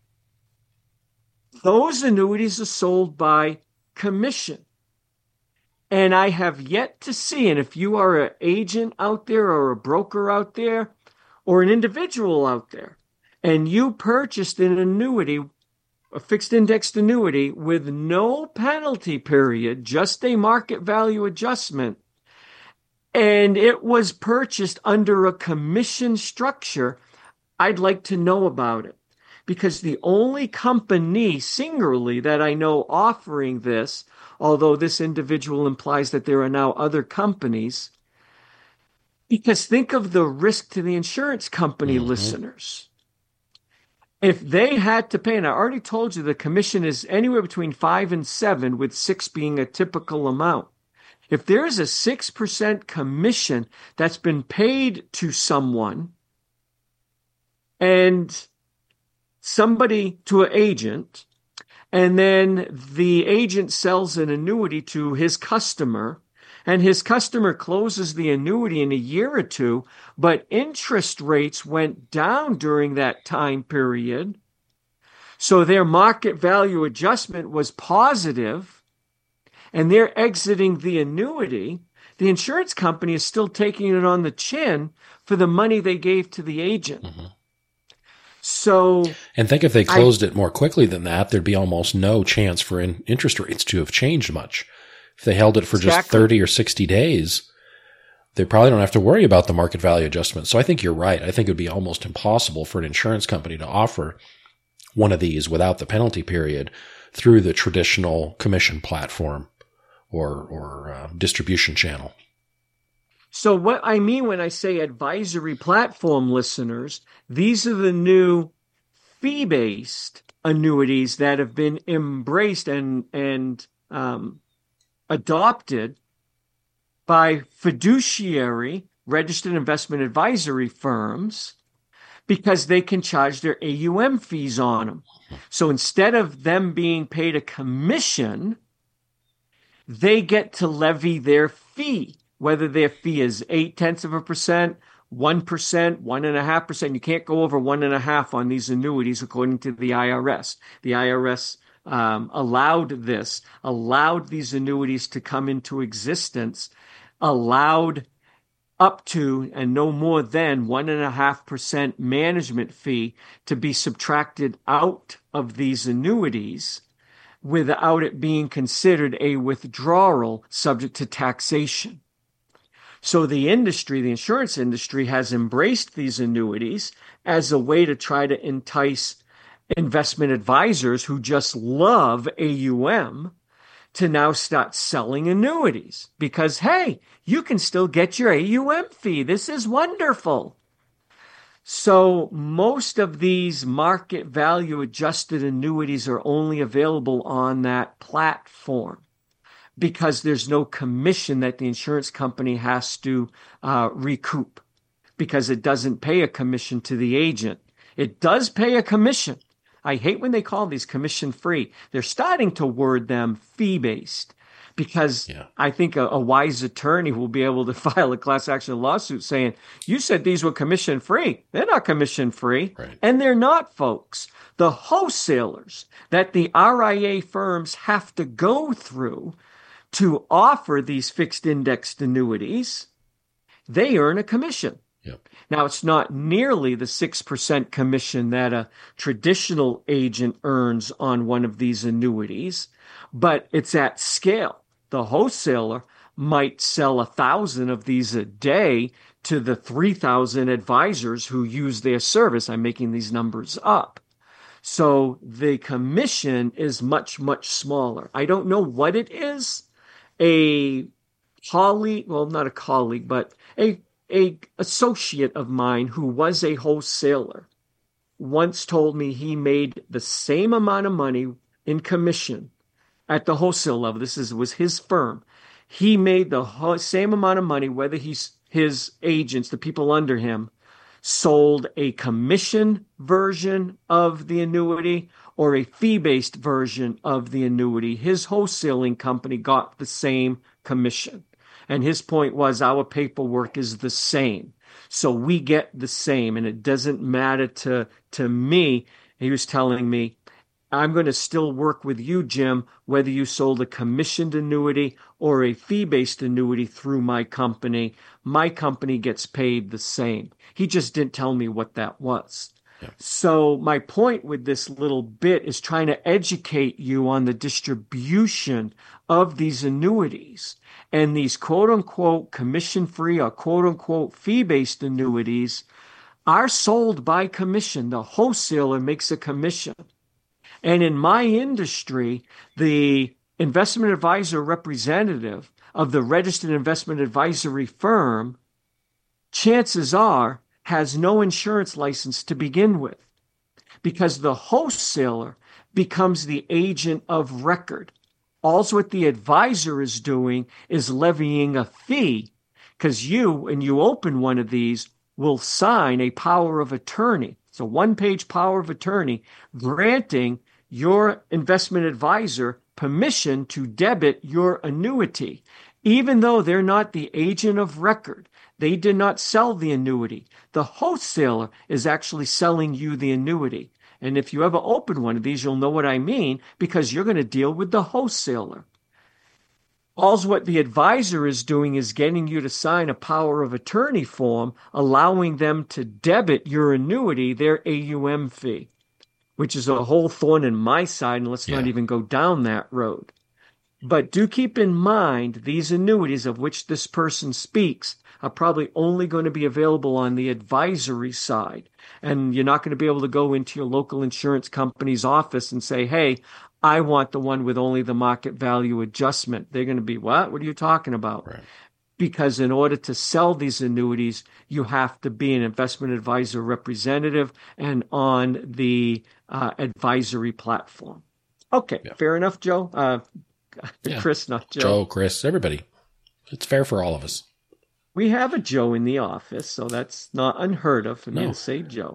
Those annuities are sold by commission. And I have yet to see, and if you are an agent out there or a broker out there or an individual out there, and you purchased an annuity, a fixed indexed annuity with no penalty period, just a market value adjustment, and it was purchased under a commission structure, I'd like to know about it. Because the only company singularly that I know offering this, although this individual implies that there are now other companies, because think of the risk to the insurance company listeners. If they had to pay, and I already told you the commission is anywhere between 5 and 7, with 6 being a typical amount. If there is a 6% commission that's been paid to someone, and somebody to an agent, and then the agent sells an annuity to his customer, and his customer closes the annuity in a year or two, but interest rates went down during that time period, so their market value adjustment was positive, and they're exiting the annuity, the insurance company is still taking it on the chin for the money they gave to the agent. So, and think if they closed it more quickly than that, there'd be almost no chance for interest rates to have changed much. If they held it for just 30 or 60 days, they probably don't have to worry about the market value adjustment. So I think you're right. I think it would be almost impossible for an insurance company to offer one of these without the penalty period through the traditional commission platform or distribution channel. So what I mean when I say advisory platform listeners, these are the new fee-based annuities that have been embraced and adopted by fiduciary registered investment advisory firms because they can charge their AUM fees on them. So instead of them being paid a commission, they get to levy their fee. Whether their fee is 0.8%, 1%, 1.5%. You can't go over 1.5% on these annuities, according to the IRS. The IRS allowed these annuities to come into existence, allowed up to and no more than 1.5% management fee to be subtracted out of these annuities without it being considered a withdrawal subject to taxation. So the insurance industry has embraced these annuities as a way to try to entice investment advisors who just love AUM to now start selling annuities because, hey, you can still get your AUM fee. This is wonderful. So most of these market value adjusted annuities are only available on that platform because there's no commission that the insurance company has to recoup because it doesn't pay a commission to the agent. It does pay a commission. I hate when they call these commission-free. They're starting to word them fee-based because I think a wise attorney will be able to file a class action lawsuit saying, you said these were commission-free. They're not commission-free. Right. And they're not, folks. The wholesalers that the RIA firms have to go through to offer these fixed indexed annuities, they earn a commission. Yep. Now, it's not nearly the 6% commission that a traditional agent earns on one of these annuities, but it's at scale. The wholesaler might sell 1,000 of these a day to the 3,000 advisors who use their service. I'm making these numbers up. So the commission is much, much smaller. I don't know what it is. A colleague, well, not a colleague, but a associate of mine who was a wholesaler once told me he made the same amount of money in commission at the wholesale level. Was his firm. He made the same amount of money whether his agents, the people under him, sold a commission version of the annuity or a fee-based version of the annuity. His wholesaling company got the same commission. And his point was our paperwork is the same. So we get the same. And it doesn't matter to me. He was telling me, I'm going to still work with you, Jim, whether you sold a commissioned annuity or a fee-based annuity through my company. My company gets paid the same. He just didn't tell me what that was. Yeah. So my point with this little bit is trying to educate you on the distribution of these annuities. And these quote-unquote commission-free or quote-unquote fee-based annuities are sold by commission. The wholesaler makes a commission. And in my industry, the investment advisor representative of the registered investment advisory firm, chances are, has no insurance license to begin with because the wholesaler becomes the agent of record. All what the advisor is doing is levying a fee because when you open one of these, will sign a power of attorney. It's a one-page power of attorney granting your investment advisor permission to debit your annuity, even though they're not the agent of record. They did not sell the annuity. The wholesaler is actually selling you the annuity. And if you ever open one of these, you'll know what I mean because you're going to deal with the wholesaler. All's what the advisor is doing is getting you to sign a power of attorney form, allowing them to debit your annuity, their AUM fee, which is a whole thorn in my side, and let's not even go down that road. But do keep in mind these annuities of which this person speaks are probably only going to be available on the advisory side. And you're not going to be able to go into your local insurance company's office and say, hey, I want the one with only the market value adjustment. They're going to be, what? What are you talking about? Right. Because in order to sell these annuities, you have to be an investment advisor representative and on the advisory platform. Okay, fair enough, Joe? Chris, not Joe. Joe, Chris, everybody. It's fair for all of us. We have a Joe in the office, so that's not unheard of for me to say Joe.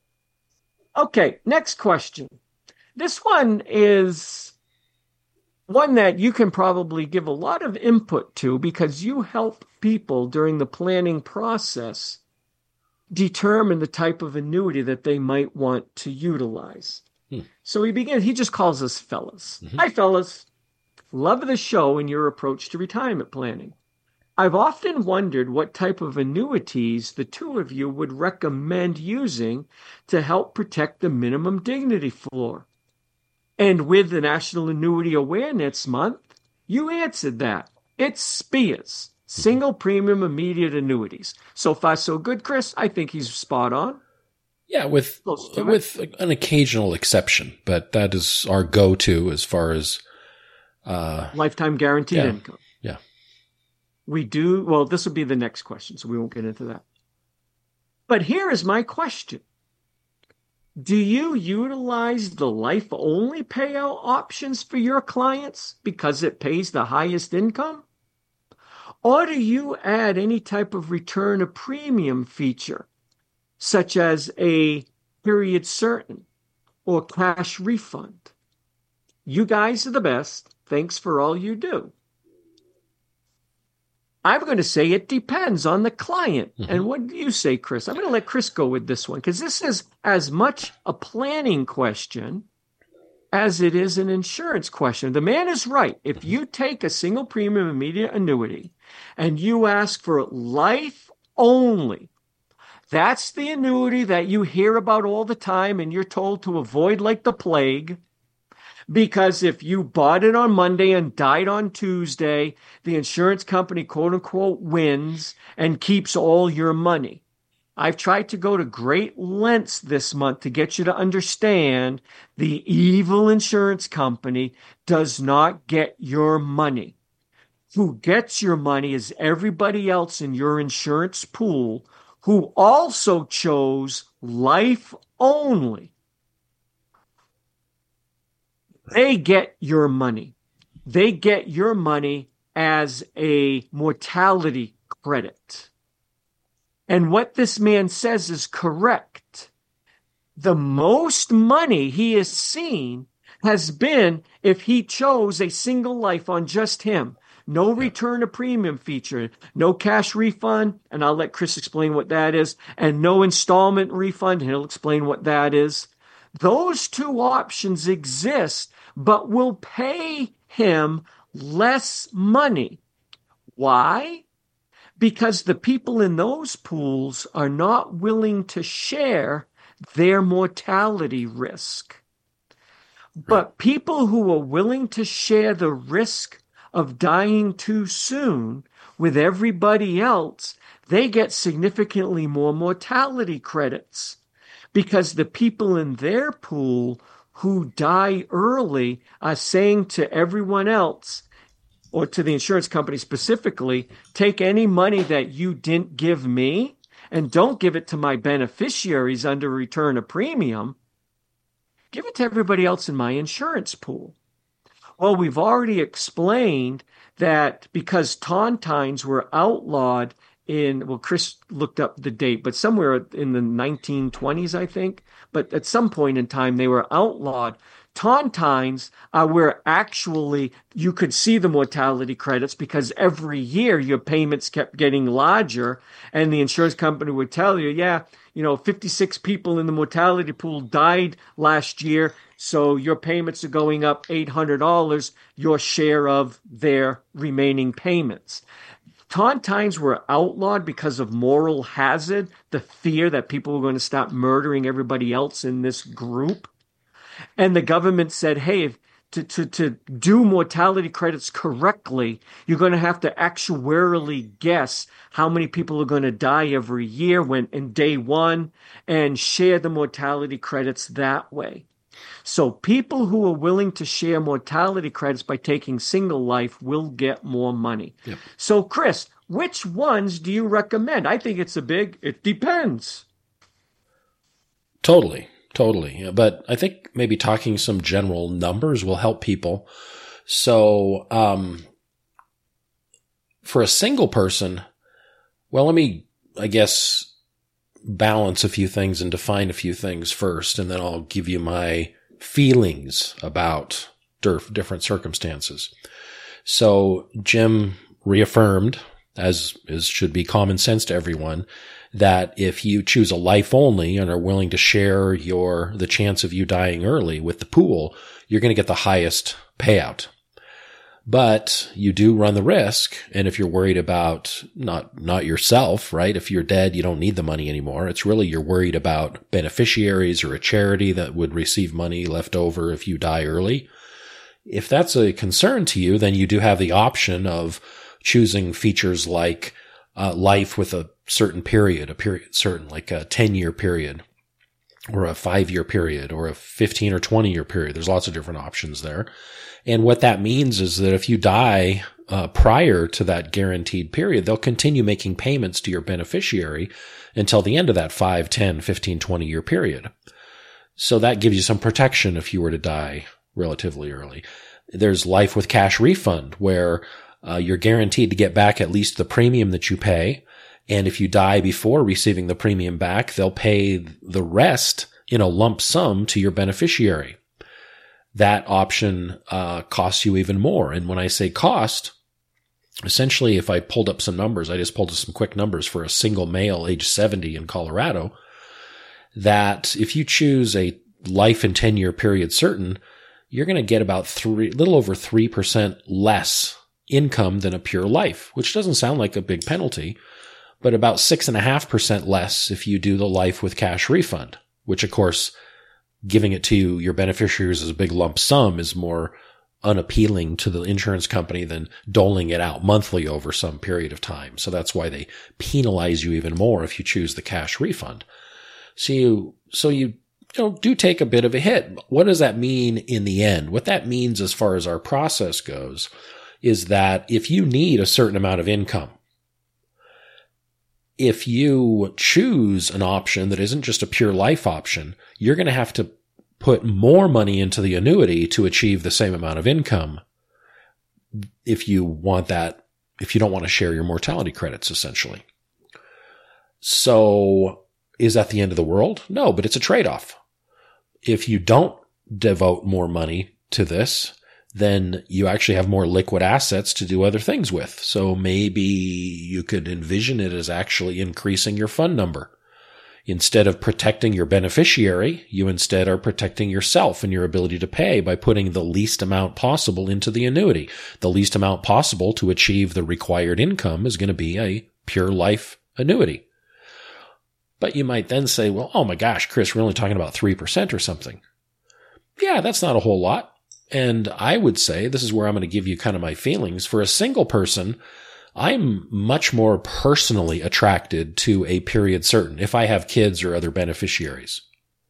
Okay, next question. This one is one that you can probably give a lot of input to because you help people during the planning process determine the type of annuity that they might want to utilize. So he just calls us fellas. Hi, fellas. Love the show and your approach to retirement planning. I've often wondered what type of annuities the two of you would recommend using to help protect the minimum dignity floor. And with the National Annuity Awareness Month, you answered that. It's SPIAs, Single Premium Immediate Annuities. So far, so good, Chris. I think he's spot on. Yeah, with an occasional exception, but that is our go-to as far as lifetime guaranteed income. Yeah. We do. Well, this will be the next question, so we won't get into that. But here is my question. Do you utilize the life-only payout options for your clients because it pays the highest income? Or do you add any type of return of premium feature, such as a period certain or cash refund? You guys are the best. Thanks for all you do. I'm going to say it depends on the client. Mm-hmm. And what do you say, Chris? I'm going to let Chris go with this one because this is as much a planning question as it is an insurance question. The man is right. If you take a single premium immediate annuity and you ask for life only, that's the annuity that you hear about all the time and you're told to avoid like the plague. Because if you bought it on Monday and died on Tuesday, the insurance company, quote unquote, wins and keeps all your money. I've tried to go to great lengths this month to get you to understand the evil insurance company does not get your money. Who gets your money is everybody else in your insurance pool who also chose life only. They get your money. They get your money as a mortality credit. And what this man says is correct. The most money he has seen has been if he chose a single life on just him. No return of premium feature, no cash refund, and I'll let Chris explain what that is, and no installment refund, and he'll explain what that is. Those two options exist, but will pay him less money. Why? Because the people in those pools are not willing to share their mortality risk. But people who are willing to share the risk of dying too soon with everybody else, they get significantly more mortality credits. Because the people in their pool who die early are saying to everyone else, or to the insurance company specifically, take any money that you didn't give me and don't give it to my beneficiaries under return of premium. Give it to everybody else in my insurance pool. Well, we've already explained that because Tauntines were outlawed Chris looked up the date, but somewhere in the 1920s, I think. But at some point in time, they were outlawed. Tauntines are where actually you could see the mortality credits because every year your payments kept getting larger, and the insurance company would tell you, 56 people in the mortality pool died last year, so your payments are going up $800, your share of their remaining payments. Tauntines were outlawed because of moral hazard, the fear that people were going to stop murdering everybody else in this group. And the government said, hey, to do mortality credits correctly, you're going to have to actuarially guess how many people are going to die every year in day one and share the mortality credits that way. So people who are willing to share mortality credits by taking single life will get more money. Yep. So, Chris, which ones do you recommend? I think it depends. Totally. Yeah, but I think maybe talking some general numbers will help people. So, for a single person, well, let me, I guess, balance a few things and define a few things first, and then I'll give you my feelings about different circumstances. So Jim reaffirmed, as should be common sense to everyone, that if you choose a life only and are willing to share the chance of you dying early with the pool, you're going to get the highest payout. But you do run the risk. And if you're worried about not yourself, right? If you're dead, you don't need the money anymore. It's really you're worried about beneficiaries or a charity that would receive money left over if you die early. If that's a concern to you, then you do have the option of choosing features like life with a certain period, certain like a 10-year period, or a 5-year period or a 15 or 20-year period. There's lots of different options there. And what that means is that if you die prior to that guaranteed period, they'll continue making payments to your beneficiary until the end of that 5, 10, 15, 20-year period. So that gives you some protection if you were to die relatively early. There's life with cash refund, where you're guaranteed to get back at least the premium that you pay. And if you die before receiving the premium back, they'll pay the rest in a lump sum to your beneficiary. That option costs you even more. And when I say cost, essentially, if I pulled up some numbers, I just pulled up some quick numbers for a single male age 70 in Colorado, that if you choose a life and 10-year period certain, you're going to get about little over 3% less income than a pure life, which doesn't sound like a big penalty, but about 6.5% less if you do the life with cash refund, which of course, giving it to your beneficiaries as a big lump sum is more unappealing to the insurance company than doling it out monthly over some period of time. So that's why they penalize you even more if you choose the cash refund. So you do take a bit of a hit. What does that mean in the end? What that means as far as our process goes is that if you need a certain amount of income, if you choose an option that isn't just a pure life option, you're going to have to put more money into the annuity to achieve the same amount of income if you want that, if you don't want to share your mortality credits, essentially. So is that the end of the world? No, but it's a trade-off. If you don't devote more money to this, then you actually have more liquid assets to do other things with. So maybe you could envision it as actually increasing your fund number. Instead of protecting your beneficiary, you instead are protecting yourself and your ability to pay by putting the least amount possible into the annuity. The least amount possible to achieve the required income is going to be a pure life annuity. But you might then say, well, oh my gosh, Chris, we're only talking about 3% or something. Yeah, that's not a whole lot. And I would say, this is where I'm going to give you kind of my feelings. For a single person, I'm much more personally attracted to a period certain if I have kids or other beneficiaries.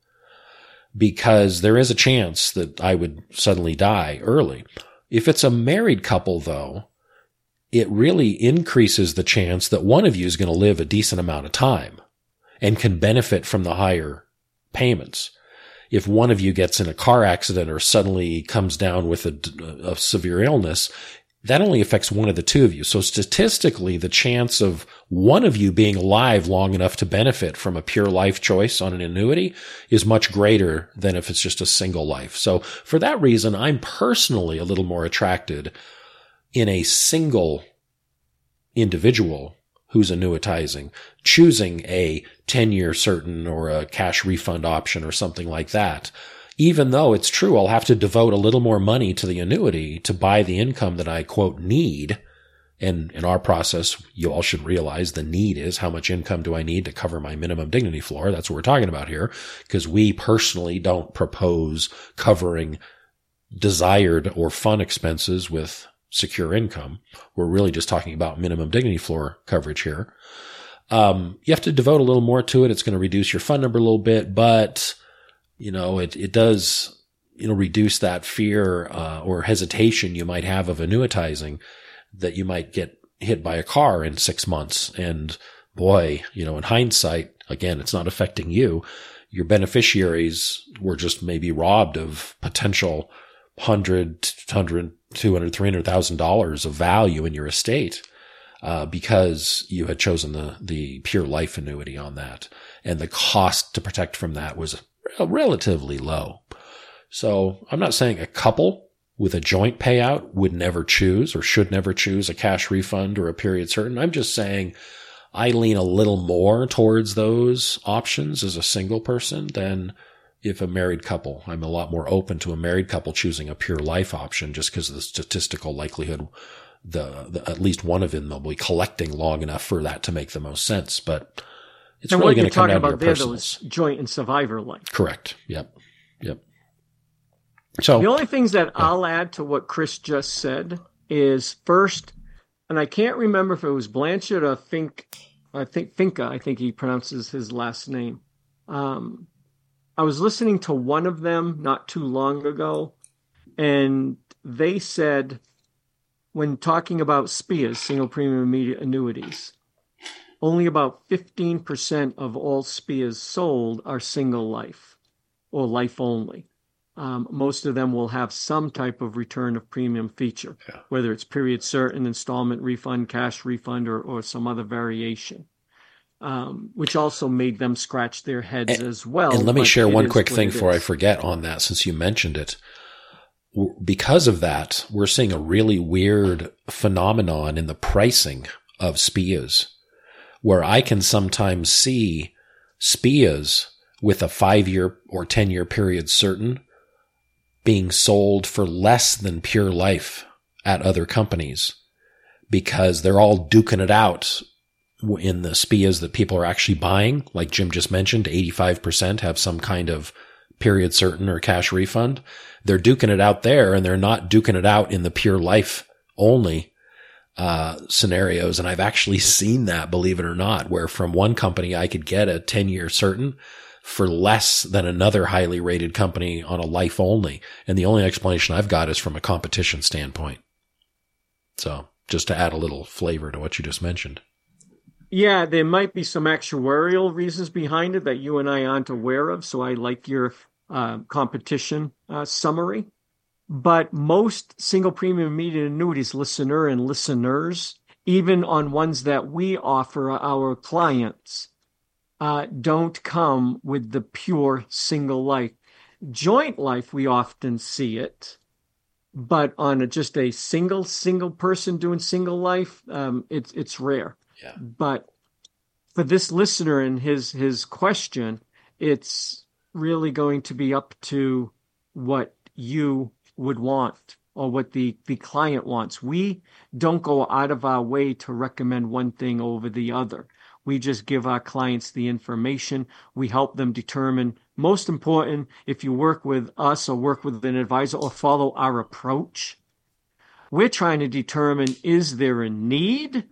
Because there is a chance that I would suddenly die early. If it's a married couple, though, it really increases the chance that one of you is going to live a decent amount of time and can benefit from the higher payments. If one of you gets in a car accident or suddenly comes down with a severe illness, that only affects one of the two of you. So statistically, the chance of one of you being alive long enough to benefit from a pure life choice on an annuity is much greater than if it's just a single life. So for that reason, I'm personally a little more attracted in a single individual who's annuitizing, choosing a 10-year certain or a cash refund option or something like that. Even though it's true, I'll have to devote a little more money to the annuity to buy the income that I, quote, need. And in our process, you all should realize the need is how much income do I need to cover my minimum dignity floor? That's what we're talking about here, because we personally don't propose covering desired or fun expenses with secure income. We're really just talking about minimum dignity floor coverage here. You have to devote a little more to it. It's going to reduce your fund number a little bit, but it does, reduce that fear, or hesitation you might have of annuitizing, that you might get hit by a car in 6 months. And boy, in hindsight, again, it's not affecting you. Your beneficiaries were just maybe robbed of potential $100,000, $200,000, $300,000 of value in your estate, because you had chosen the pure life annuity on that. And the cost to protect from that was relatively low. So I'm not saying a couple with a joint payout would never choose or should never choose a cash refund or a period certain. I'm just saying I lean a little more towards those options as a single person than if a married couple. I'm a lot more open to a married couple choosing a pure life option just because of the statistical likelihood at least one of them will be collecting long enough for that to make the most sense. But it's really going to come down to your personals. And what you're talking about there, though, is joint and survivor life. Correct. Yep. So the only things that I'll add to what Chris just said is first, and I can't remember if it was Blanchard or Finca, I think he pronounces his last name. I was listening to one of them not too long ago, and they said, when talking about SPIAs, single premium immediate annuities, only about 15% of all SPIAs sold are single life or life only. Most of them will have some type of return of premium feature, whether it's period certain, installment refund, cash refund, or some other variation, which also made them scratch their heads as well. And let me share one quick thing before I forget on that, since you mentioned it. Because of that, we're seeing a really weird phenomenon in the pricing of SPIAs, where I can sometimes see SPIAs with a 5-year or 10-year period certain being sold for less than pure life at other companies because they're all duking it out in the SPIAs that people are actually buying. Like Jim just mentioned, 85% have some kind of period certain or cash refund. They're duking it out there, and they're not duking it out in the pure life only scenarios. And I've actually seen that, believe it or not, where from one company I could get a 10-year certain for less than another highly rated company on a life only. And the only explanation I've got is from a competition standpoint. So just to add a little flavor to what you just mentioned. Yeah, there might be some actuarial reasons behind it that you and I aren't aware of. So I like your competition summary. But most single premium immediate annuities, listener and listeners, even on ones that we offer our clients, don't come with the pure single life. Joint life, we often see it, but on just a single person doing single life, it's rare. Yeah. But for this listener and his question, it's really going to be up to what you would want or what the client wants. We don't go out of our way to recommend one thing over the other. We just give our clients the information. We help them determine, most important, if you work with us or work with an advisor or follow our approach, we're trying to determine, is there a need?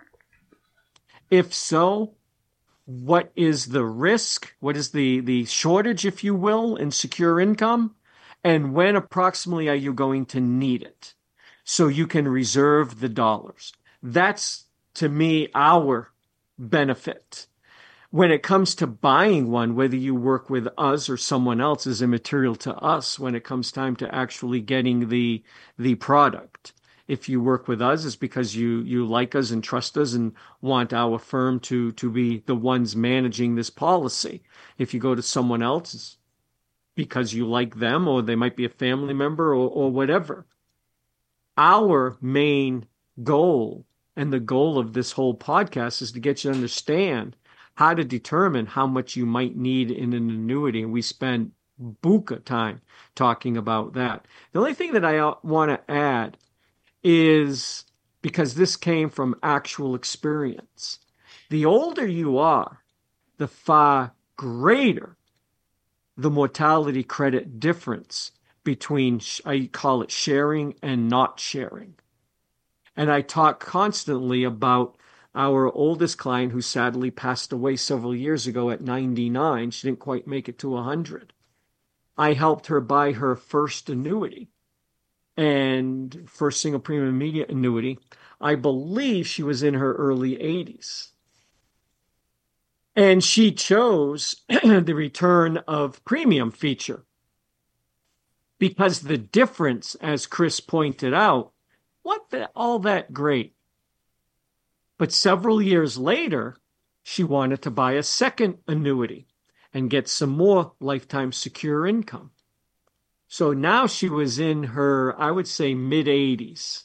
If so, what is the risk? What is the shortage, if you will, in secure income? And when approximately are you going to need it? So you can reserve the dollars. That's, to me, our benefit. When it comes to buying one, whether you work with us or someone else is immaterial to us when it comes time to actually getting the product. If you work with us, it's because you like us and trust us and want our firm to be the ones managing this policy. If you go to someone else, it's because you like them, or they might be a family member or whatever. Our main goal and the goal of this whole podcast is to get you to understand how to determine how much you might need in an annuity. And we spend buka time talking about that. The only thing that I want to add is, because this came from actual experience, the older you are, the far greater the mortality credit difference between, I call it sharing and not sharing. And I talk constantly about our oldest client who sadly passed away several years ago at 99. She didn't quite make it to 100. I helped her buy her first annuity, and first single premium immediate annuity. I believe she was in her early 80s. And she chose the return of premium feature because the difference, as Chris pointed out, wasn't all that great. But several years later, she wanted to buy a second annuity and get some more lifetime secure income. So now she was in her, I would say, mid-80s.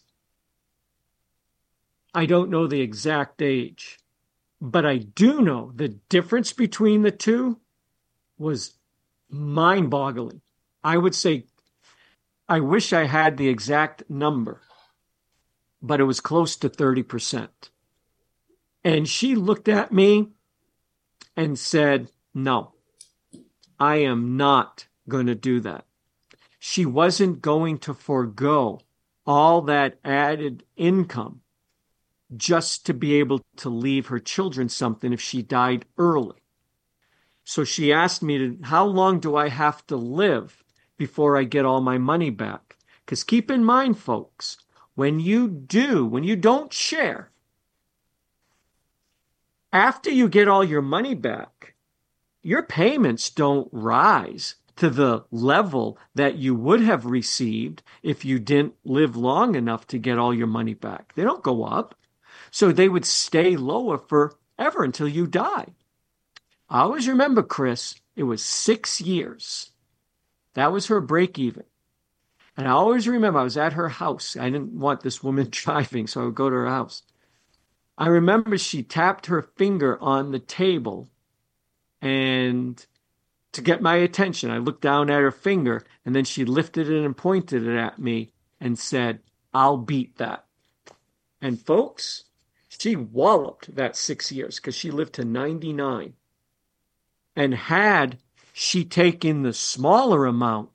I don't know the exact age, but I do know the difference between the two was mind-boggling. I would say, I wish I had the exact number, but it was close to 30%. And she looked at me and said, no, I am not going to do that. She wasn't going to forego all that added income just to be able to leave her children something if she died early. So she asked me how long do I have to live before I get all my money back? Because keep in mind, folks, when you don't share, after you get all your money back, your payments don't rise to the level that you would have received if you didn't live long enough to get all your money back. They don't go up. So they would stay lower forever until you die. I always remember, Chris, it was 6 years. That was her break even. And I always remember I was at her house. I didn't want this woman driving, so I would go to her house. I remember she tapped her finger on the table, and to get my attention, I looked down at her finger, and then she lifted it and pointed it at me and said, "I'll beat that." And folks, she walloped that 6 years because she lived to 99. And had she taken the smaller amount,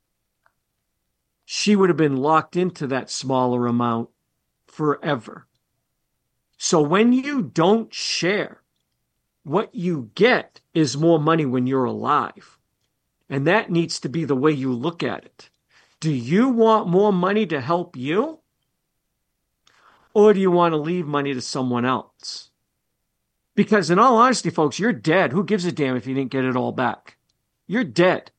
she would have been locked into that smaller amount forever. So when you don't share, what you get is more money when you're alive. And that needs to be the way you look at it. Do you want more money to help you? Or do you want to leave money to someone else? Because in all honesty, folks, you're dead. Who gives a damn if you didn't get it all back? You're dead.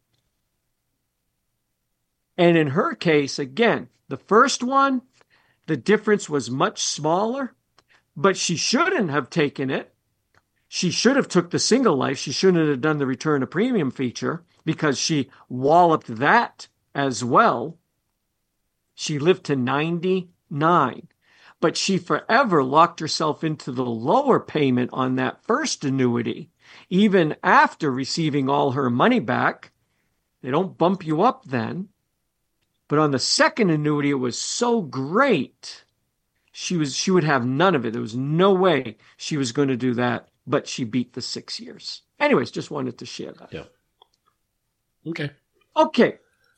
And in her case, again, the first one, the difference was much smaller, but she shouldn't have taken it. She should have took the single life. She shouldn't have done the return of premium feature because she walloped that as well. She lived to 99. But she forever locked herself into the lower payment on that first annuity, even after receiving all her money back. They don't bump you up then. But on the second annuity, it was so great, she would have none of it. There was no way she was going to do that, but she beat the 6 years. Anyways, just wanted to share that. Yeah. Okay. Okay.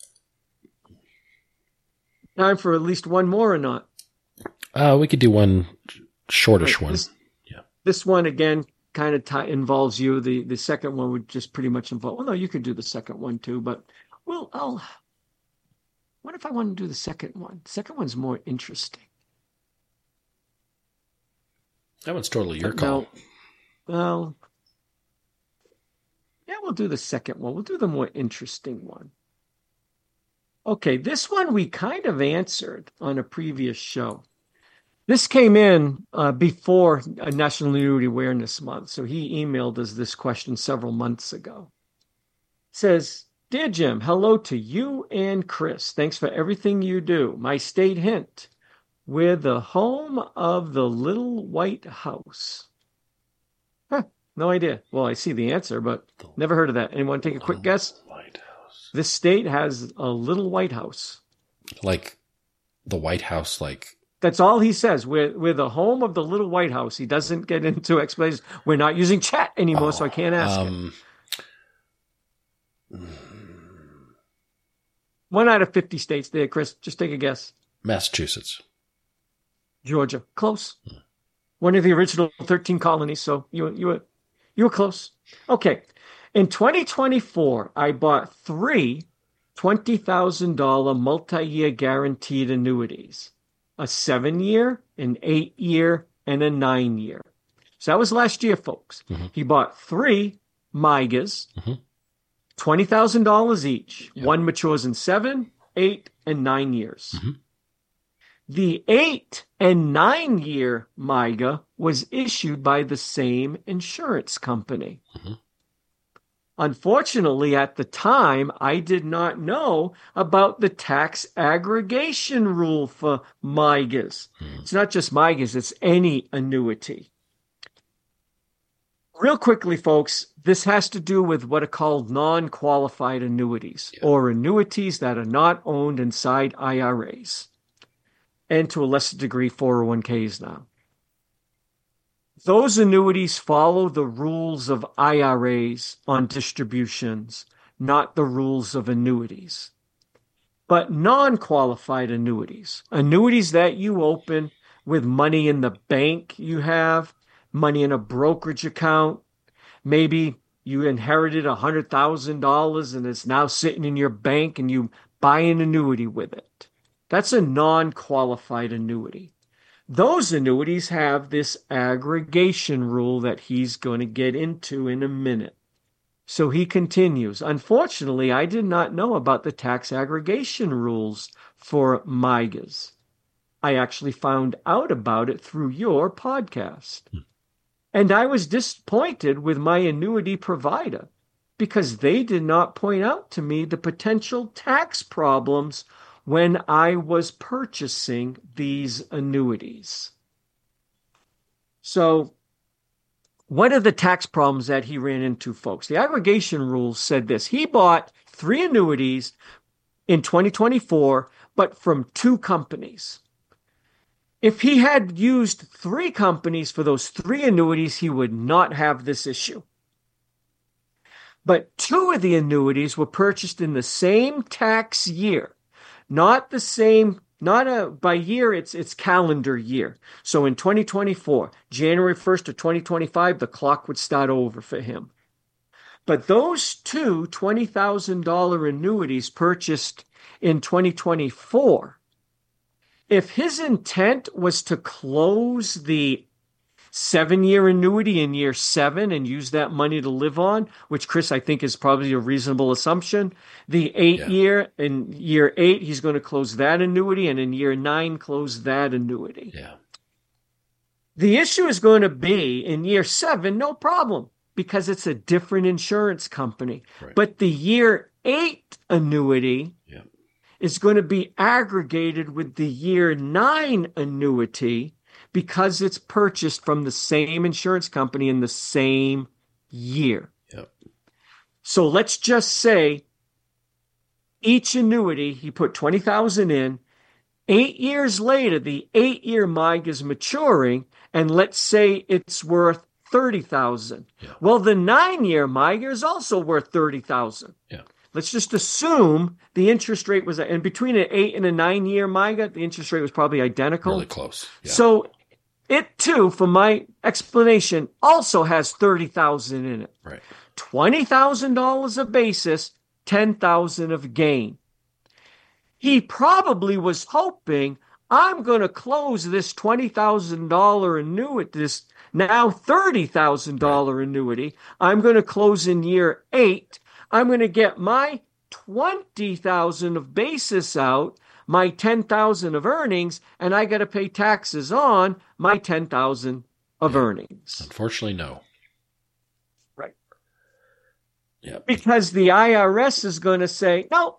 Time for at least one more or not? We could do one shortish one. This one, again, kind of involves you. The second one would just pretty much involve... Well, no, you could do the second one too, but... Well, what if I want to do the second one? The second one's more interesting. That one's totally your call. Well, yeah, we'll do the second one. We'll do the more interesting one. Okay, this one we kind of answered on a previous show. This came in before National Annuity Awareness Month, so he emailed us this question several months ago. It says, "Dear Jim, hello to you and Chris. Thanks for everything you do. My state hint, we're the home of the Little White House." Huh, no idea. Well, I see the answer, but never heard of that. Anyone take a quick guess? White House. This state has a Little White House. Like the White House, like... That's all he says. We're the home of the Little White House. He doesn't get into explanations. We're not using chat anymore, so I can't ask him. 1 out of 50 states there, Chris. Just take a guess. Massachusetts. Georgia. Close. One of the original 13 colonies, so you were close. Okay. In 2024, I bought 3 $20,000 multi-year guaranteed annuities. A 7-year, an 8-year, and a 9-year. So that was last year, folks. Mm-hmm. He bought 3 MYGAs, $20,000 each. Yep. One matures in 7, 8, and 9 years. Mm-hmm. The 8 and 9-year MYGA was issued by the same insurance company. Mm-hmm. Unfortunately, at the time, I did not know about the tax aggregation rule for MYGAs. It's not just MYGAs, it's any annuity. Real quickly, folks, this has to do with what are called non-qualified annuities, or annuities that are not owned inside IRAs, and to a lesser degree, 401ks now. Those annuities follow the rules of IRAs on distributions, not the rules of annuities. But non-qualified annuities, annuities that you open with money in the bank you have, money in a brokerage account, maybe you inherited $100,000 and it's now sitting in your bank and you buy an annuity with it. That's a non-qualified annuity. Those annuities have this aggregation rule that he's going to get into in a minute. So he continues, unfortunately, I did not know about the tax aggregation rules for MYGAs. I actually found out about it through your podcast. And I was disappointed with my annuity provider because they did not point out to me the potential tax problems when I was purchasing these annuities. So, what are the tax problems that he ran into, folks? The aggregation rules said this. He bought 3 annuities in 2024, but from 2 companies. If he had used 3 companies for those 3 annuities, he would not have this issue. But 2 of the annuities were purchased in the same tax year. Not the same, by year, it's calendar year. So in 2024, January 1st of 2025, the clock would start over for him. But those 2 $20,000 annuities purchased in 2024, if his intent was to close the 7-year annuity in year 7 and use that money to live on, which Chris, I think is probably a reasonable assumption. The 8-year, in year 8, he's going to close that annuity, and in year 9, close that annuity. Yeah. The issue is going to be in year 7, no problem, because it's a different insurance company. Right. But the year 8 annuity is going to be aggregated with the year 9 annuity, because it's purchased from the same insurance company in the same year. Yep. So let's just say each annuity, he put $20,000 in. 8 years later, the 8-year MYGA is maturing, and let's say it's worth $30,000. Yeah. Well, the 9-year MYGA is also worth $30,000. Yeah. Let's just assume the interest rate was, and between an 8 and a 9-year MYGA, the interest rate was probably identical. Really close. Yeah. So it too, for my explanation, also has $30,000 in it. Right. $20,000 of basis, $10,000 of gain. He probably was hoping, I'm going to close this $20,000 annuity, this now $30,000 annuity. I'm going to close in year 8. I'm going to get my $20,000 of basis out, my $10,000 of earnings, and I got to pay taxes on my $10,000 of earnings. Unfortunately, no. Right. Yeah. Because the IRS is going to say, no,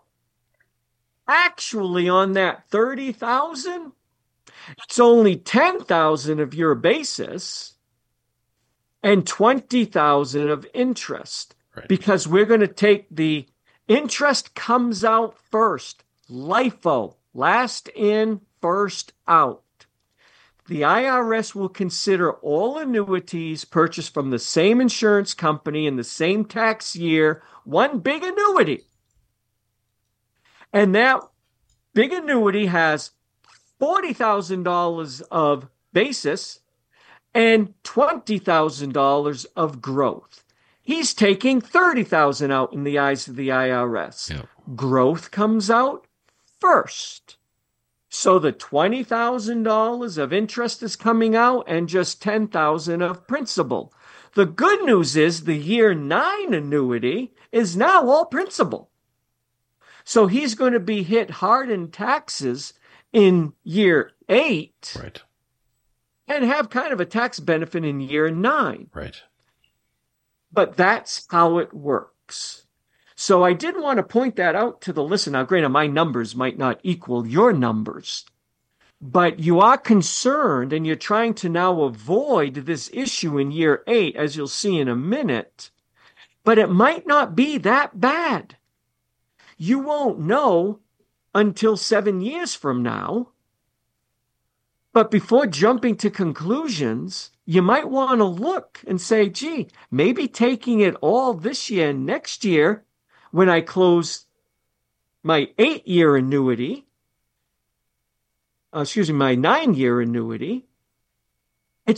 actually on that $30,000, it's only $10,000 of your basis and $20,000 of interest. Right. Because we're going to take the interest comes out first. LIFO, last in, first out. The IRS will consider all annuities purchased from the same insurance company in the same tax year one big annuity. And that big annuity has $40,000 of basis and $20,000 of growth. He's taking $30,000 out in the eyes of the IRS. Yeah. Growth comes out first. So the $20,000 of interest is coming out and just $10,000 of principal. The good news is the year 9 annuity is now all principal. So he's going to be hit hard in taxes in year 8. Right. And have kind of a tax benefit in year 9. Right. But that's how it works. So I did want to point that out to the listener. Now, granted, my numbers might not equal your numbers, but you are concerned and you're trying to now avoid this issue in year 8, as you'll see in a minute. But it might not be that bad. You won't know until 7 years from now. But before jumping to conclusions, you might want to look and say, gee, maybe taking it all this year and next year, when I close my 8-year annuity, my 9-year annuity, it's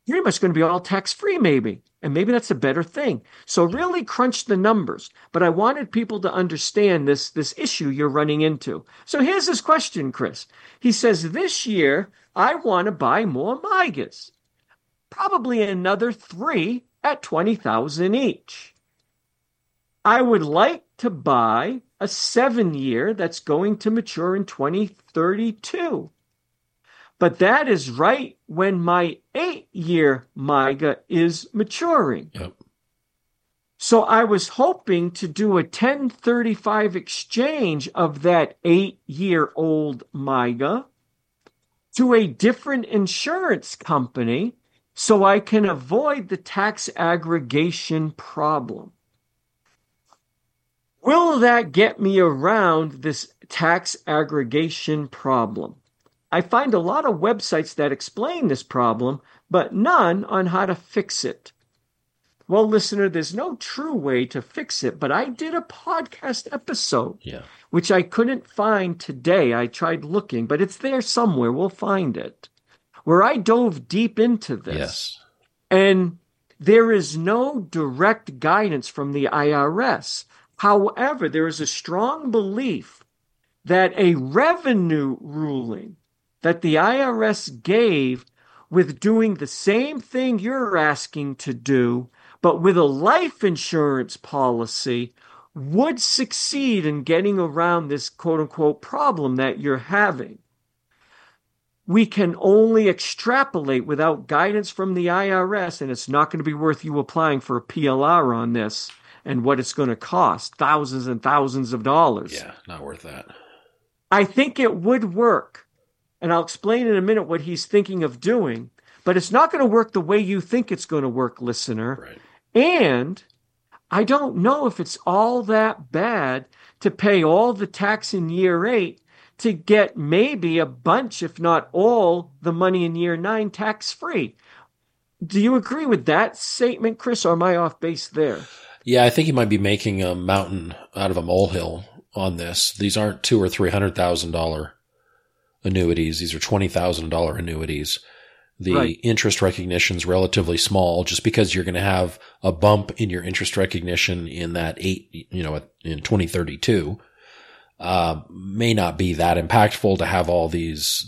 pretty much going to be all tax-free maybe. And maybe that's a better thing. So really crunch the numbers. But I wanted people to understand this issue you're running into. So here's his question, Chris. He says, this year, I want to buy more MYGAs. Probably another 3 at $20,000 each. I would like to buy a 7-year that's going to mature in 2032. But that is right when my 8-year MYGA is maturing. Yep. So I was hoping to do a 1035 exchange of that 8-year-old MYGA to a different insurance company so I can avoid the tax aggregation problem. Will that get me around this tax aggregation problem? I find a lot of websites that explain this problem, but none on how to fix it. Well, listener, there's no true way to fix it, but I did a podcast episode, which I couldn't find today. I tried looking, but it's there somewhere. We'll find it, where I dove deep into this. Yes. And there is no direct guidance from the IRS. However, there is a strong belief that a revenue ruling that the IRS gave with doing the same thing you're asking to do, but with a life insurance policy, would succeed in getting around this quote-unquote problem that you're having. We can only extrapolate without guidance from the IRS, and it's not going to be worth you applying for a PLR on this and what it's going to cost, thousands and thousands of dollars. Yeah, not worth that. I think it would work. And I'll explain in a minute what he's thinking of doing, but it's not going to work the way you think it's going to work, listener. Right. And I don't know if it's all that bad to pay all the tax in year 8 to get maybe a bunch, if not all, the money in year 9 tax-free. Do you agree with that statement, Chris, or am I off base there? Yeah, I think he might be making a mountain out of a molehill on this. These aren't $200,000 or $300,000 annuities. These are $20,000 annuities. The interest recognition is relatively small just because you're going to have a bump in your interest recognition in that in 2032. May not be that impactful to have all these,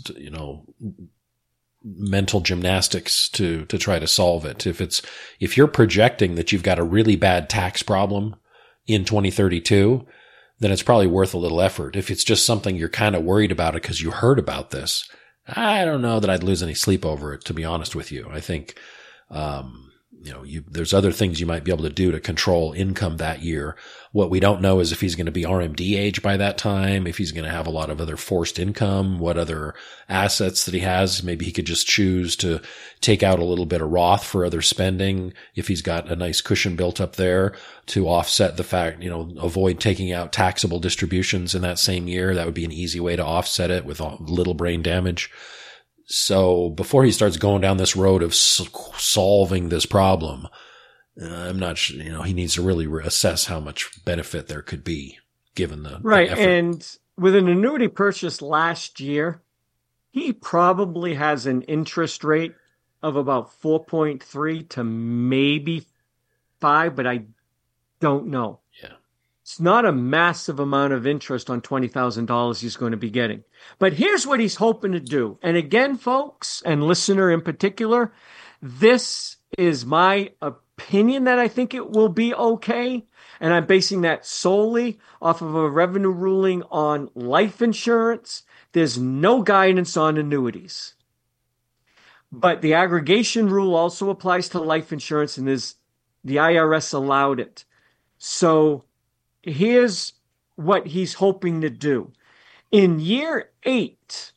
mental gymnastics to try to solve it. If you're projecting that you've got a really bad tax problem in 2032, then it's probably worth a little effort. If it's just something you're kind of worried about it because you heard about this, I don't know that I'd lose any sleep over it, to be honest with you. I think, there's other things you might be able to do to control income that year. What we don't know is if he's going to be RMD age by that time, if he's going to have a lot of other forced income, what other assets that he has. Maybe he could just choose to take out a little bit of Roth for other spending if he's got a nice cushion built up there to offset the fact, avoid taking out taxable distributions in that same year. That would be an easy way to offset it with little brain damage. So before he starts going down this road of solving this problem, I'm not sure, he needs to really assess how much benefit there could be given the effort. And with an annuity purchase last year, he probably has an interest rate of about 4.3 to maybe 5, but I don't know. Yeah. It's not a massive amount of interest on $20,000 he's going to be getting. But here's what he's hoping to do. And again, folks, and listener in particular, this is my opinion that I think it will be okay. And I'm basing that solely off of a revenue ruling on life insurance. There's no guidance on annuities. But the aggregation rule also applies to life insurance, and the IRS allowed it. So here's what he's hoping to do. In year 8,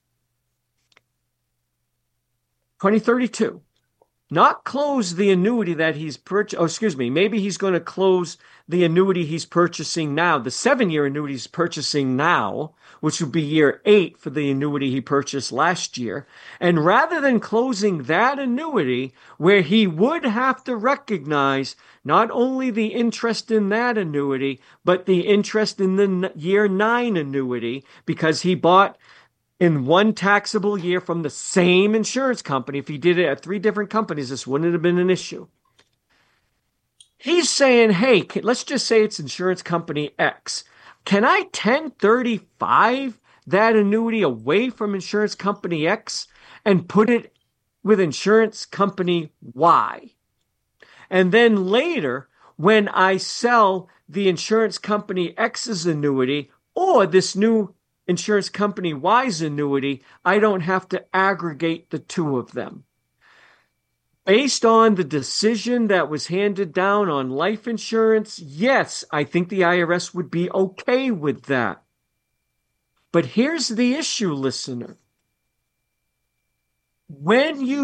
2032, not close the annuity that he's maybe he's going to close the annuity he's purchasing now, the 7-year annuity he's purchasing now, which would be year 8 for the annuity he purchased last year. And rather than closing that annuity, where he would have to recognize not only the interest in that annuity, but the interest in the year 9 annuity, because he bought in one taxable year from the same insurance company. If he did it at 3 different companies, this wouldn't have been an issue. He's saying, hey, let's just say it's insurance company X. Can I 1035 that annuity away from insurance company X and put it with insurance company Y? And then later, when I sell the insurance company X's annuity or this new insurance company Y's annuity, I don't have to aggregate the two of them. Based on the decision that was handed down on life insurance, yes, I think the IRS would be okay with that. But here's the issue, listener. When you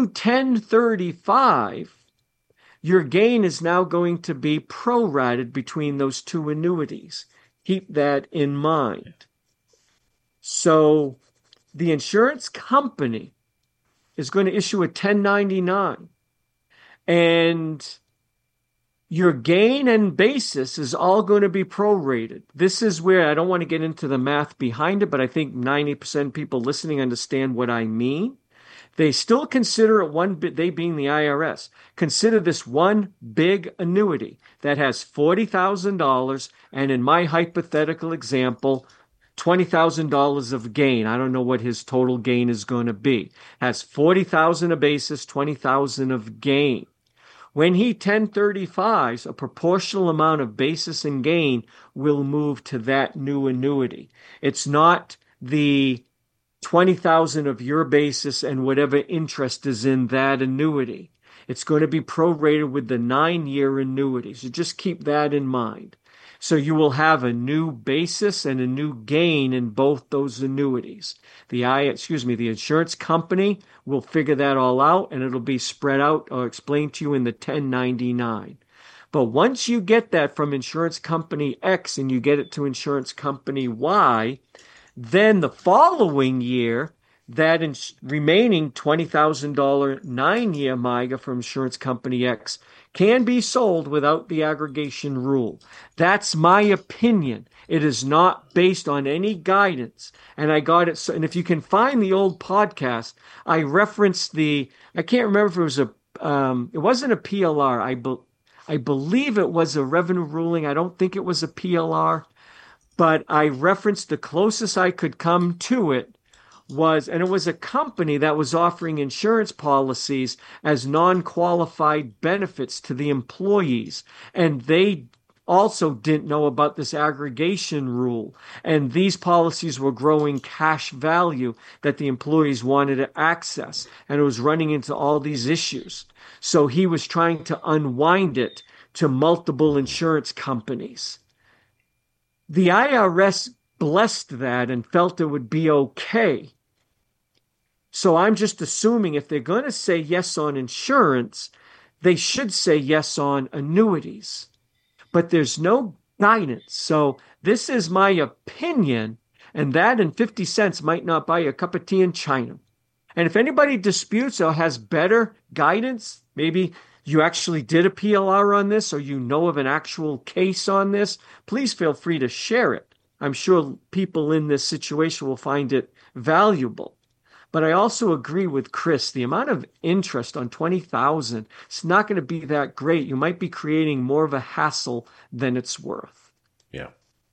1035, your gain is now going to be prorated between those two annuities. Keep that in mind. So the insurance company is going to issue a 1099. And your gain and basis is all going to be prorated. This is where I don't want to get into the math behind it, but I think 90% of people listening understand what I mean. They still consider it they being the IRS, consider this one big annuity that has $40,000 and in my hypothetical example, $20,000 of gain. I don't know what his total gain is going to be. Has $40,000 of basis, $20,000 of gain. When he 1035s, a proportional amount of basis and gain will move to that new annuity. It's not the $20,000 of your basis and whatever interest is in that annuity. It's going to be prorated with the 9-year annuity. So just keep that in mind. So you will have a new basis and a new gain in both those annuities. The insurance company will figure that all out, and it'll be spread out or explained to you in the 1099. But once you get that from insurance company X and you get it to insurance company Y, then the following year, that remaining $20,000 9-year MYGA from insurance company X can be sold without the aggregation rule. That's my opinion. It is not based on any guidance. And I got it. And if you can find the old podcast, I referenced I can't remember if it was it wasn't a PLR. I believe it was a revenue ruling. I don't think it was a PLR, but I referenced the closest I could come to it and it was a company that was offering insurance policies as non-qualified benefits to the employees. And they also didn't know about this aggregation rule. And these policies were growing cash value that the employees wanted to access. And it was running into all these issues. So he was trying to unwind it to multiple insurance companies. The IRS blessed that and felt it would be okay. So I'm just assuming if they're going to say yes on insurance, they should say yes on annuities. But there's no guidance. So this is my opinion, and that and 50 cents might not buy you a cup of tea in China. And if anybody disputes or has better guidance, maybe you actually did a PLR on this or you know of an actual case on this, please feel free to share it. I'm sure people in this situation will find it valuable. But I also agree with Chris. The amount of interest on $20,000, it's not going to be that great. You might be creating more of a hassle than it's worth. Yeah.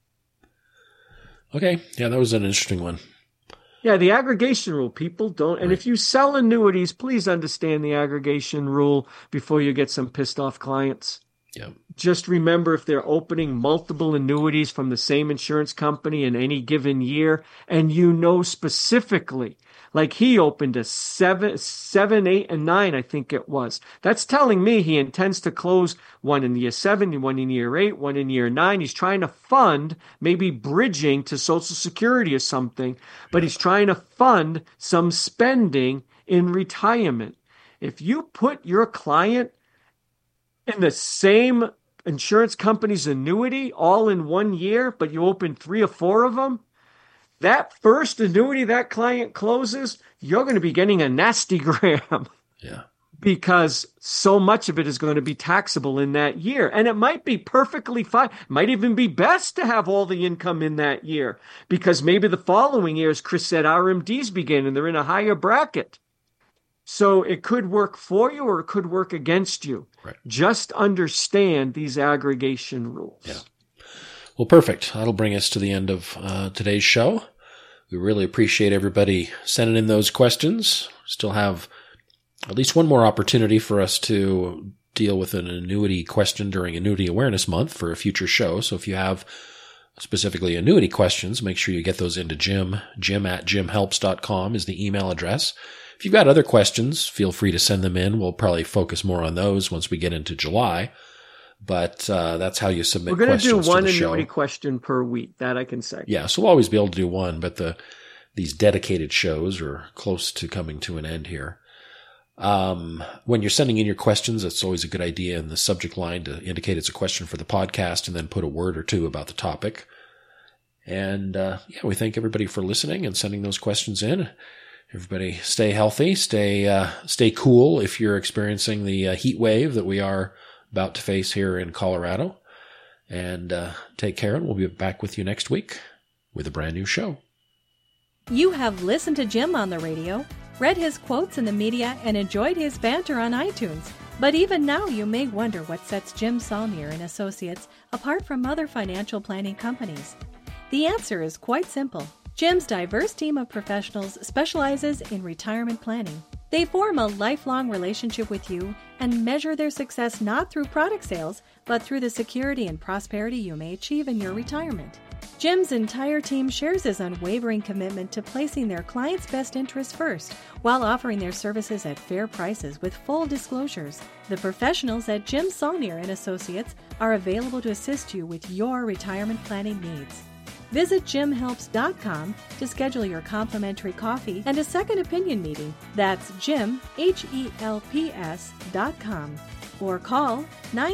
Okay. Yeah, that was an interesting one. Yeah, the aggregation rule, people don't. And if you sell annuities, please understand the aggregation rule before you get some pissed off clients. Yeah. Just remember, if they're opening multiple annuities from the same insurance company in any given year, and you know specifically, like he opened a 7, 8, and 9, I think it was. That's telling me he intends to close one in year 7, one in year 8, one in year 9. He's trying to fund, maybe bridging to Social Security or something, but he's trying to fund some spending in retirement. If you put your client in the same insurance company's annuity all in 1 year, but you open 3 or 4 of them, that first annuity that client closes, you're going to be getting a nasty gram. Yeah. because so much of it is going to be taxable in that year. And it might be perfectly fine. It might even be best to have all the income in that year, because maybe the following year, as Chris said, RMDs begin and they're in a higher bracket. So it could work for you or it could work against you. Right. Just understand these aggregation rules. Yeah. Well, perfect. That'll bring us to the end of today's show. We really appreciate everybody sending in those questions. Still have at least one more opportunity for us to deal with an annuity question during Annuity Awareness Month for a future show. So if you have specifically annuity questions, make sure you get those into Jim. Jim@jimhelps.com is the email address. If you've got other questions, feel free to send them in. We'll probably focus more on those once we get into July. But that's how you submit questions to the show. We're going to do one annuity question per week. That I can say. Yeah, so we'll always be able to do one, but these dedicated shows are close to coming to an end here. When you're sending in your questions, it's always a good idea in the subject line to indicate it's a question for the podcast and then put a word or two about the topic. And we thank everybody for listening and sending those questions in. Everybody stay healthy, stay cool if you're experiencing the heat wave that we are about to face here in Colorado. And take care, and we'll be back with you next week with a brand new show. You have listened to Jim on the radio, read his quotes in the media, and enjoyed his banter on iTunes. But even now you may wonder what sets Jim Saulnier and Associates apart from other financial planning companies. The answer is quite simple. Jim's diverse team of professionals specializes in retirement planning. They form a lifelong relationship with you and measure their success not through product sales, but through the security and prosperity you may achieve in your retirement. Jim's entire team shares his unwavering commitment to placing their clients' best interests first, while offering their services at fair prices with full disclosures. The professionals at Jim Saulnier and Associates are available to assist you with your retirement planning needs. Visit jimhelps.com to schedule your complimentary coffee and a second opinion meeting. That's Jim, HELPS.com. Or call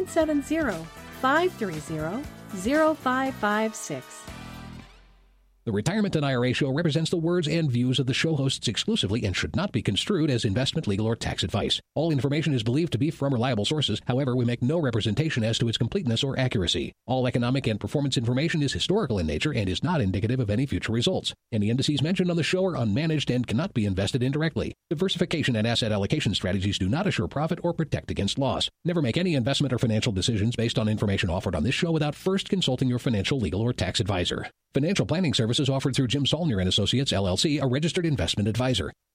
970-530-0556. The Retirement and IRA Show represents the words and views of the show hosts exclusively and should not be construed as investment, legal, or tax advice. All information is believed to be from reliable sources. However, we make no representation as to its completeness or accuracy. All economic and performance information is historical in nature and is not indicative of any future results. Any indices mentioned on the show are unmanaged and cannot be invested indirectly. Diversification and asset allocation strategies do not assure profit or protect against loss. Never make any investment or financial decisions based on information offered on this show without first consulting your financial, legal, or tax advisor. Financial planning services offered through Jim Saulnier and Associates, LLC, a registered investment advisor.